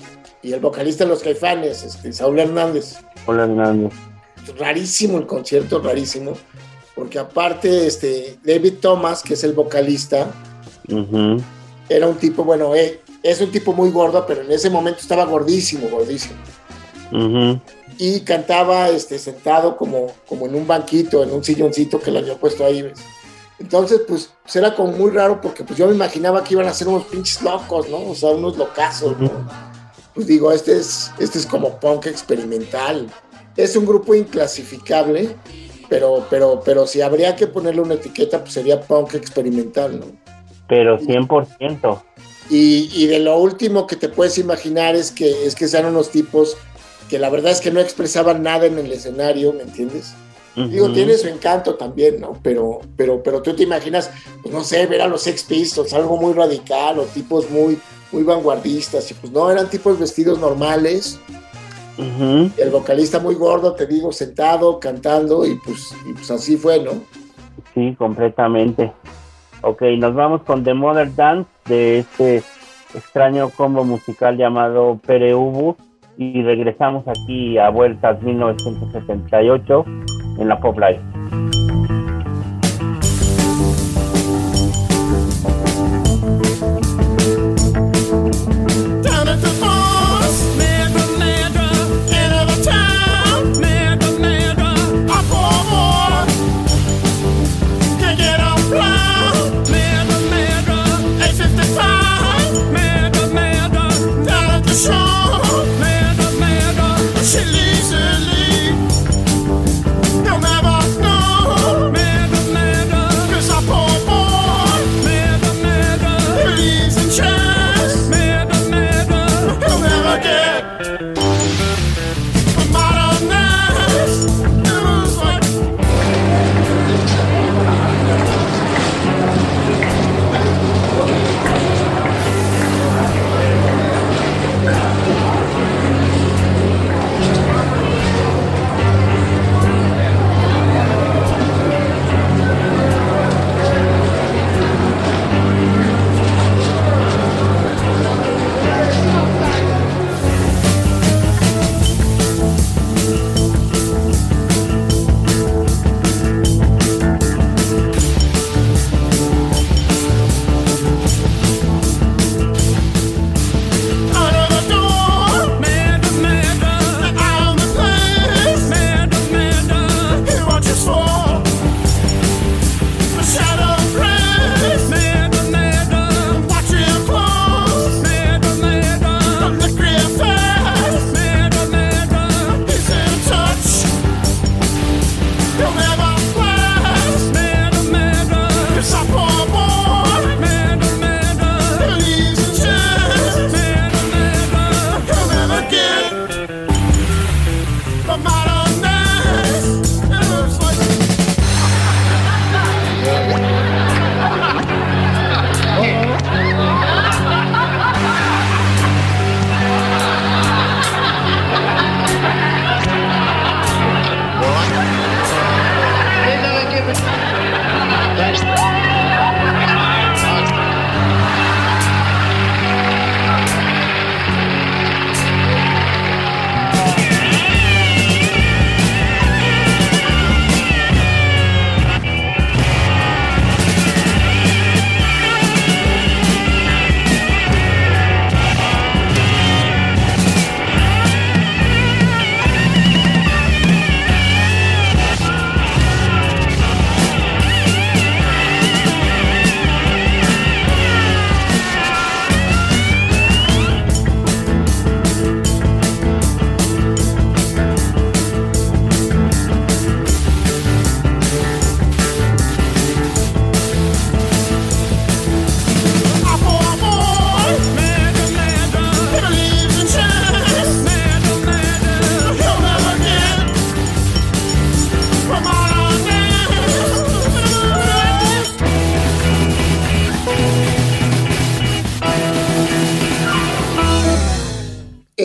y el vocalista de los Caifanes, este, Saúl Hernández. Hola, Hernández. Rarísimo el concierto, rarísimo, porque aparte, este, David Thomas, que es el vocalista, uh-huh. era un tipo, bueno, eh, es un tipo muy gordo, pero en ese momento estaba gordísimo, gordísimo. Uh-huh. Y cantaba este, sentado como, como en un banquito, en un silloncito que le había puesto ahí, ¿ves? Entonces, pues, pues era como muy raro porque pues yo me imaginaba que iban a ser unos pinches locos, ¿no? O sea, unos locazos, ¿no? Pues digo, este es, este es como punk experimental. Es un grupo inclasificable, pero, pero, pero si habría que ponerle una etiqueta, pues sería punk experimental, ¿no? Pero cien por ciento. Y, y de lo último que te puedes imaginar es que, es que sean unos tipos que la verdad es que no expresaban nada en el escenario, ¿me entiendes? Uh-huh. Digo, tiene su encanto también, ¿no? Pero, pero, pero tú te imaginas, pues no sé, ver a los Sex Pistols, algo muy radical, o tipos muy, muy vanguardistas, y pues no, eran tipos vestidos normales, uh-huh. El vocalista muy gordo, te digo, sentado, cantando, y pues, y pues así fue, ¿no? Sí, completamente. Ok, nos vamos con The Modern Dance, de este extraño combo musical llamado Pere Ubu, y regresamos aquí a vueltas mil novecientos setenta y ocho en la Pop Live. She leaves early, no matter, no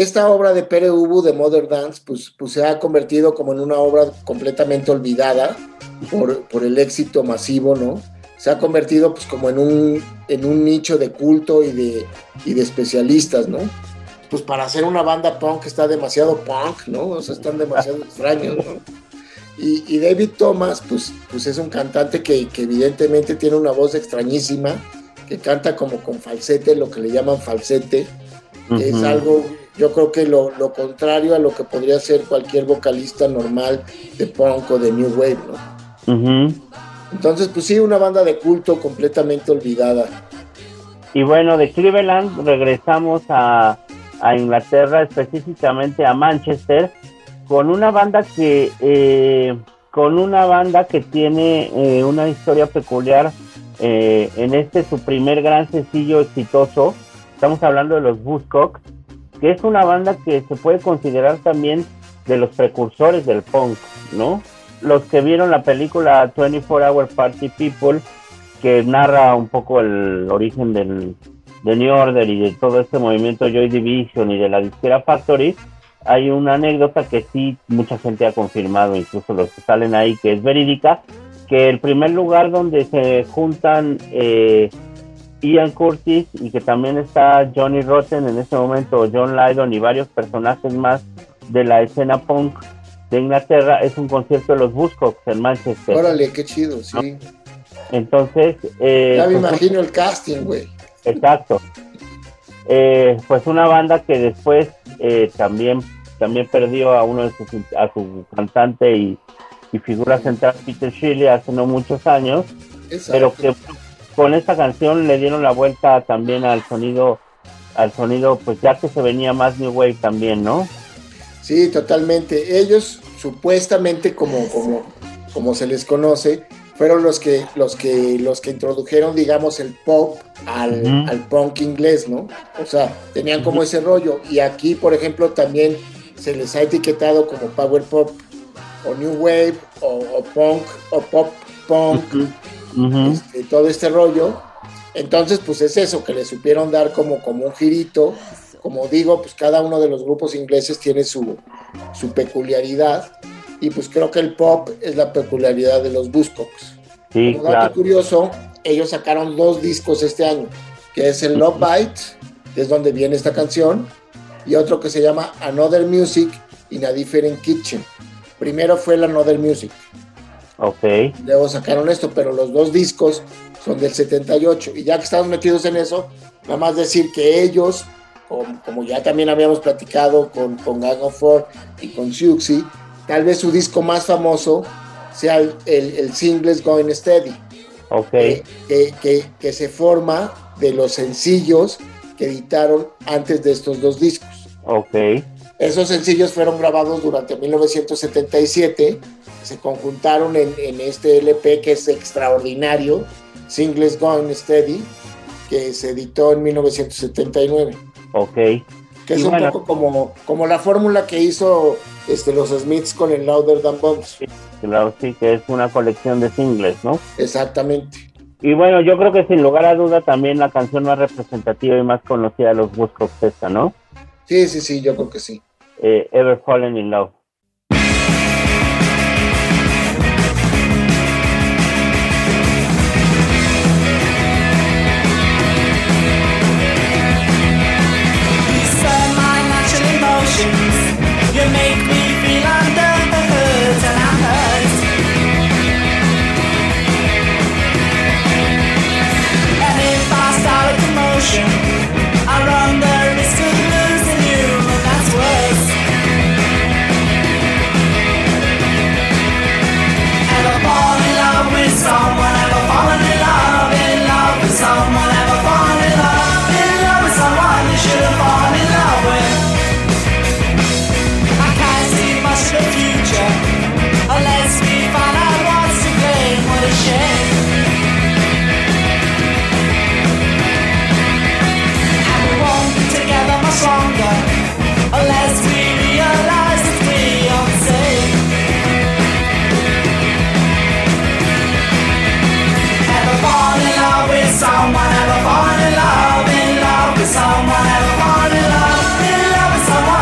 esta obra de Pere Ubu de Modern Dance, pues, pues se ha convertido como en una obra completamente olvidada por, por el éxito masivo, ¿no? Se ha convertido pues como en un, en un nicho de culto y de, y de especialistas, ¿no? Pues para hacer una banda punk está demasiado punk, ¿no? O sea, están demasiado extraños, ¿no? Y, y David Thomas, pues, pues es un cantante que, que evidentemente tiene una voz extrañísima, que canta como con falsete, lo que le llaman falsete, que uh-huh. es algo, yo creo que lo, lo contrario a lo que podría ser cualquier vocalista normal de punk o de new wave, ¿no? Uh-huh. Entonces, pues sí, una banda de culto completamente olvidada. Y bueno, de Cleveland regresamos a, a Inglaterra, específicamente a Manchester, con una banda que eh, con una banda que tiene eh, una historia peculiar eh, en este su primer gran sencillo exitoso. Estamos hablando de los Buzzcocks, que es una banda que se puede considerar también de los precursores del punk, ¿no? Los que vieron la película veinticuatro hour Party People, que narra un poco el origen del, de New Order y de todo este movimiento Joy Division y de la disquera Factory, hay una anécdota que sí mucha gente ha confirmado, incluso los que salen ahí, que es verídica, que el primer lugar donde se juntan eh, Ian Curtis y que también está Johnny Rotten en ese momento, John Lydon y varios personajes más de la escena punk de Inglaterra, es un concierto de los Buzzcocks en Manchester. Órale, qué chido, sí. Entonces... Eh, ya me pues, imagino el casting, güey. Exacto. Eh, pues una banda que después eh, también, también perdió a uno de sus, a su cantante y, y figura central, Peter Shirley, hace no muchos años. Exacto. Pero que con esta canción le dieron la vuelta también al sonido, al sonido, pues ya que se venía más New Wave también, ¿no? Sí, totalmente. Ellos supuestamente, como, como, como se les conoce, fueron los que, los que, los que introdujeron, digamos, el pop al, uh-huh. al punk inglés, ¿no? O sea, tenían como uh-huh. ese rollo. Y aquí, por ejemplo, también se les ha etiquetado como power pop, o new wave, o, o punk, o pop punk, uh-huh. este, todo este rollo. Entonces, pues es eso, que le supieron dar como, como un girito. Como digo, pues cada uno de los grupos ingleses tiene su, su peculiaridad, y pues creo que el pop es la peculiaridad de los Buzzcocks. Sí, como dato claro. curioso, ellos sacaron dos discos este año, que es el Love Bite, que es donde viene esta canción, y otro que se llama Another Music in a Different Kitchen. Primero fue el Another Music. Ok. Luego sacaron esto, pero los dos discos son del setenta y ocho, y ya que estamos metidos en eso, nada más decir que ellos, como ya también habíamos platicado con, con Gang of Four y con Siouxsie, tal vez su disco más famoso sea el, el, el Singles Going Steady, okay. que, que, que se forma de los sencillos que editaron antes de estos dos discos. Okay. Esos sencillos fueron grabados durante mil novecientos setenta y siete, se conjuntaron en, en este L P que es extraordinario, Singles Going Steady, que se editó en mil novecientos setenta y nueve. Ok. Que es y un bueno, poco como, como la fórmula que hizo este, los Smiths con el Louder Than Bombs. Sí, claro, sí, que es una colección de singles, ¿no? Exactamente. Y bueno, yo creo que sin lugar a duda también la canción más representativa y más conocida de los Buzzcocks esta, ¿no? Sí, sí, sí, yo creo que sí. Eh, Ever Fallen in Love. You make me feel under the hood and I'm hurt. And if I start a commotion, I run the risk of losing you, and that's worse. Ever fall in love with someone? Ever fallen in love, in love with someone? Ever fall in love, in love with someone you should have fallen in love with? The future, unless we find out what's to blame. What a shame. And we won't be together much longer, unless we realize that we are the same. Ever fall in love with someone? Ever fall in love, in love with someone? Ever fall in love, in love with someone?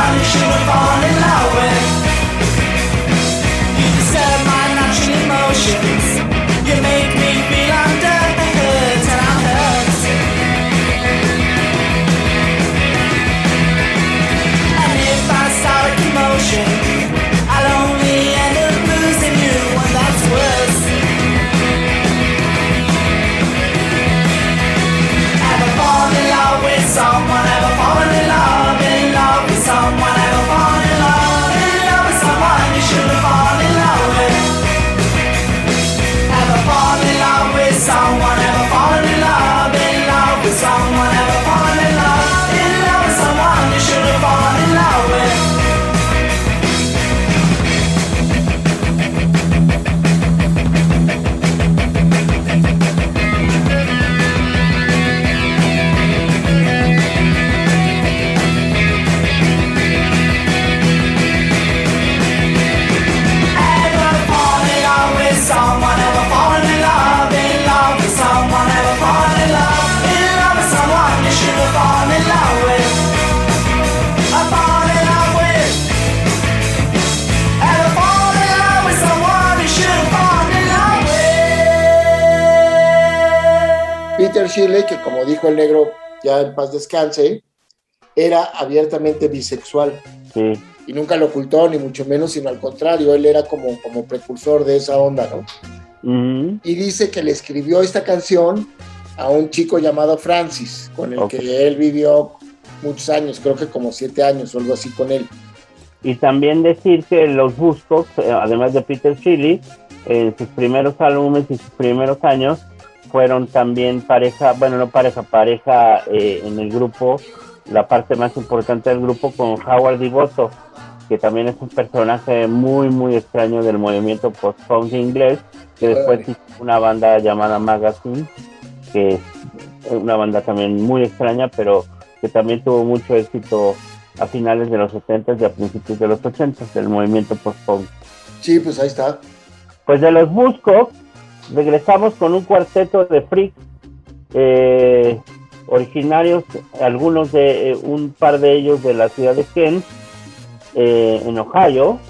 Shelley, que como dijo el negro, ya en paz descanse, era abiertamente bisexual. Sí. Y nunca lo ocultó, ni mucho menos, sino al contrario, él era como, como precursor de esa onda, ¿no? Uh-huh. Y dice que le escribió esta canción a un chico llamado Francis, con el okay. que él vivió muchos años, creo que como siete años o algo así con él. Y también decir que los Buzzcocks, además de Peter Shelley, en sus primeros álbumes y sus primeros años, fueron también pareja, bueno, no pareja, pareja eh, en el grupo, la parte más importante del grupo con Howard Devoto, que también es un personaje muy, muy extraño del movimiento post-punk inglés, que después hizo una banda llamada Magazine, que es una banda también muy extraña, pero que también tuvo mucho éxito a finales de los setenta y a principios de los ochenta, del movimiento post-punk. Sí, pues ahí está. Pues de los Buzzcocks, regresamos con un cuarteto de freaks, eh, originarios, algunos de, eh, un par de ellos de la ciudad de Kent, eh, en Ohio,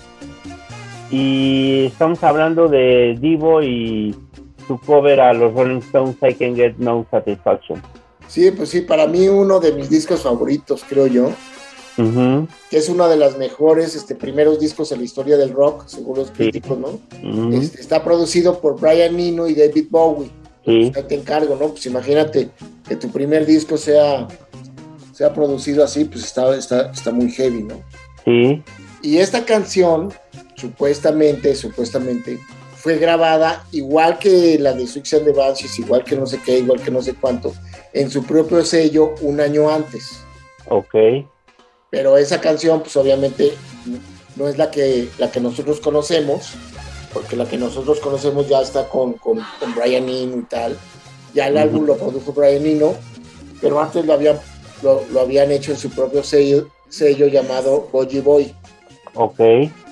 y estamos hablando de Devo y su cover a los Rolling Stones, I Can Get No Satisfaction. Sí, pues sí, para mí uno de mis discos favoritos, creo yo. Uh-huh. Que es uno de los mejores este, primeros discos en la historia del rock, según los críticos, sí. ¿no? Uh-huh. Este, está producido por Brian Eno y David Bowie. Sí. Ahí te encargo, ¿no? Pues imagínate que tu primer disco sea, sea producido así, pues está, está, está muy heavy, ¿no? Sí. Y esta canción, supuestamente, supuestamente, fue grabada igual que la de Siouxsie and the Banshees, igual que no sé qué, igual que no sé cuánto, en su propio sello un año antes. Ok. Pero esa canción, pues obviamente, no es la que, la que nosotros conocemos, porque la que nosotros conocemos ya está con, con, con Brian Eno y tal. Ya el uh-huh. álbum lo produjo Brian Eno, pero antes lo habían, lo, lo habían hecho en su propio sello, sello llamado Bogie Boy. Ok.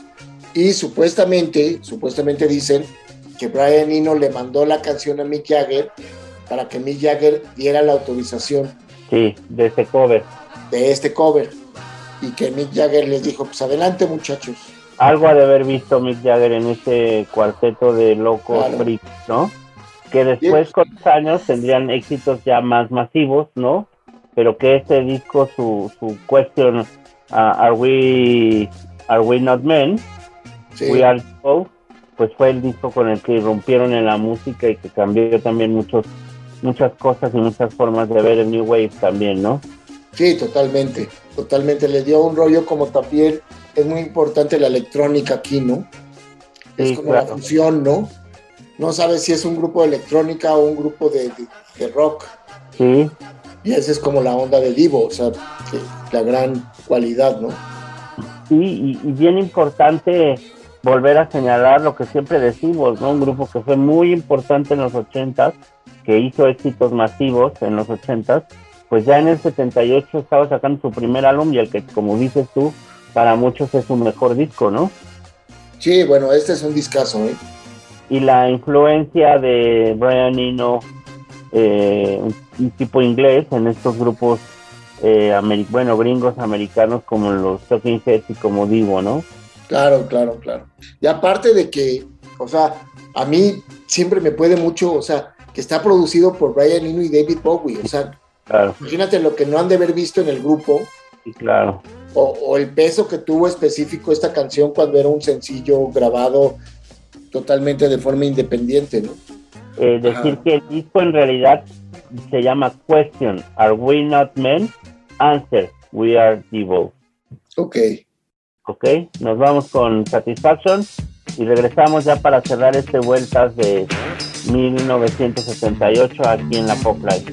Y supuestamente, supuestamente dicen que Brian Eno le mandó la canción a Mick Jagger para que Mick Jagger diera la autorización. Sí, de este cover. De este cover. Y que Mick Jagger les dijo, pues adelante muchachos. Algo ha de haber visto Mick Jagger en ese cuarteto de locos claro. freaks, ¿no? Que después sí. con los años tendrían éxitos ya más masivos, ¿no? Pero que este disco, su, su Question, uh, Are We Are We Not Men? Sí. We Are Both, pues fue el disco con el que irrumpieron en la música y que cambió también muchos, muchas cosas y muchas formas de ver el New Wave también, ¿no? Sí, totalmente, totalmente. Le dio un rollo como también, es muy importante la electrónica aquí, ¿no? Es sí, como claro. la fusión, ¿no? No sabes si es un grupo de electrónica o un grupo de, de, de rock. Sí. Y esa es como la onda de Devo, o sea, que, la gran cualidad, ¿no? Sí, y, y bien importante volver a señalar lo que siempre decimos, ¿no? Un grupo que fue muy importante en los ochentas, que hizo éxitos masivos en los ochentas, pues ya en el setenta y ocho estaba sacando su primer álbum y el que, como dices tú, para muchos es su mejor disco, ¿no? Sí, bueno, este es un discazo, ¿eh? Y la influencia de Brian Eno, eh, un, un tipo inglés en estos grupos, eh, ameri- bueno, gringos americanos como los Talking Heads y como Devo, ¿no? Claro, claro, claro. Y aparte de que, o sea, a mí siempre me puede mucho, o sea, que está producido por Brian Eno y David Bowie, o sea, claro. Imagínate lo que no han de haber visto en el grupo. Sí, claro. O, o el peso que tuvo específico esta canción cuando era un sencillo grabado totalmente de forma independiente, ¿no? Eh, decir Ajá. que el disco en realidad se llama Question, Are We Not Men? Answer, We Are Devo. Ok. Ok, nos vamos con Satisfaction y regresamos ya para cerrar este Vueltas de mil novecientos setenta y ocho aquí en la Pop Live.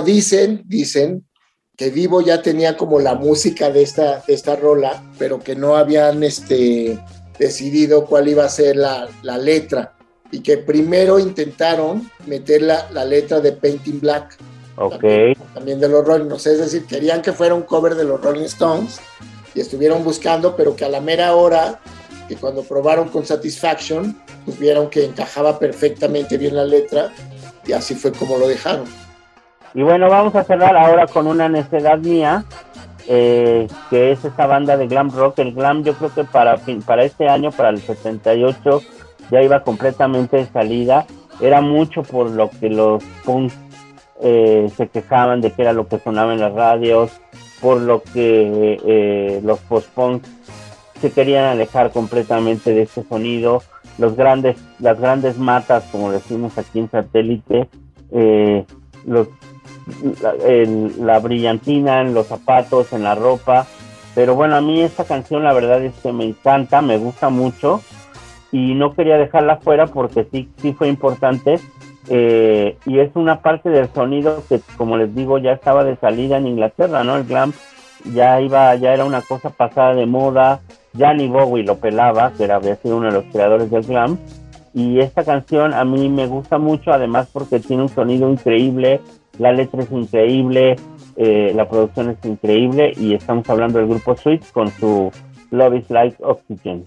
dicen, dicen que Divo ya tenía como la música de esta, de esta rola, pero que no habían este, decidido cuál iba a ser la, la letra, y que primero intentaron meter la, la letra de Painting Black, Ok. también, también de los Rolling Stones, es decir, querían que fuera un cover de los Rolling Stones, y estuvieron buscando, pero que a la mera hora, que cuando probaron con Satisfaction, pues vieron que encajaba perfectamente bien la letra, y así fue como lo dejaron. Y bueno, vamos a cerrar ahora con una necedad mía, eh, que es esa banda de glam rock. El glam, yo creo que para, para este año, para el setenta y ocho, ya iba completamente de salida. Era mucho por lo que los punks eh, se quejaban de que era lo que sonaba en las radios, por lo que eh, los post-punks se querían alejar completamente de este sonido. Los grandes, las grandes matas, como decimos aquí en Satélite, eh, los, la, el, la brillantina en los zapatos, en la ropa. Pero bueno, a mí esta canción la verdad es que me encanta, me gusta mucho, y no quería dejarla fuera porque sí, sí fue importante, eh, y es una parte del sonido que, como les digo, ya estaba de salida en Inglaterra, ¿no? El glam ya iba, ya era una cosa pasada de moda, ya ni Bowie lo pelaba, que era, había sido uno de los creadores del glam, y esta canción a mí me gusta mucho, además porque tiene un sonido increíble, la letra es increíble, eh, la producción es increíble, y estamos hablando del grupo Sweet con su Love is Like Oxygen.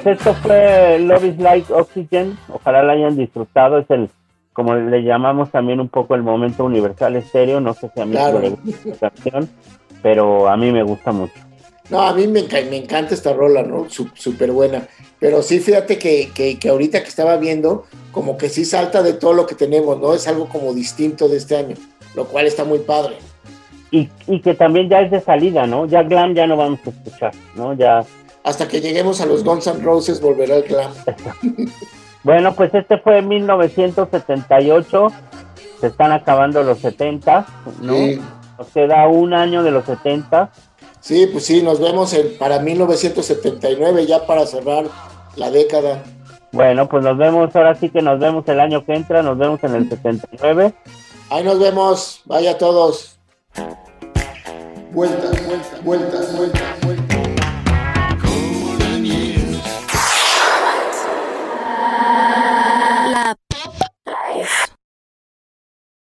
pues esto fue Love is Like Oxygen. Ojalá la hayan disfrutado. Es el, como le llamamos también un poco el momento universal estéreo. No sé si a mí Claro. me gusta esta canción, pero a mí me gusta mucho. No, a mí me, enca- me encanta esta rola, ¿no? Su- Súper buena. Pero sí, fíjate que, que, que ahorita que estaba viendo, como que sí salta de todo lo que tenemos, ¿no? Es algo como distinto de este año, lo cual está muy padre. Y, y que también ya es de salida, ¿no? Ya glam ya no vamos a escuchar, ¿no? Ya. Hasta que lleguemos a los Guns N' Roses volverá el glam. Bueno, pues este fue mil novecientos setenta y ocho. Se están acabando los setenta, ¿no? Sí. Nos queda un año de los setenta. Sí, pues sí, nos vemos en, para mil novecientos setenta y nueve, ya para cerrar la década. Bueno, pues nos vemos, ahora sí que nos vemos el año que entra, nos vemos en el setenta y nueve. Ahí nos vemos, vaya todos. Vueltas, vueltas, vueltas, vueltas.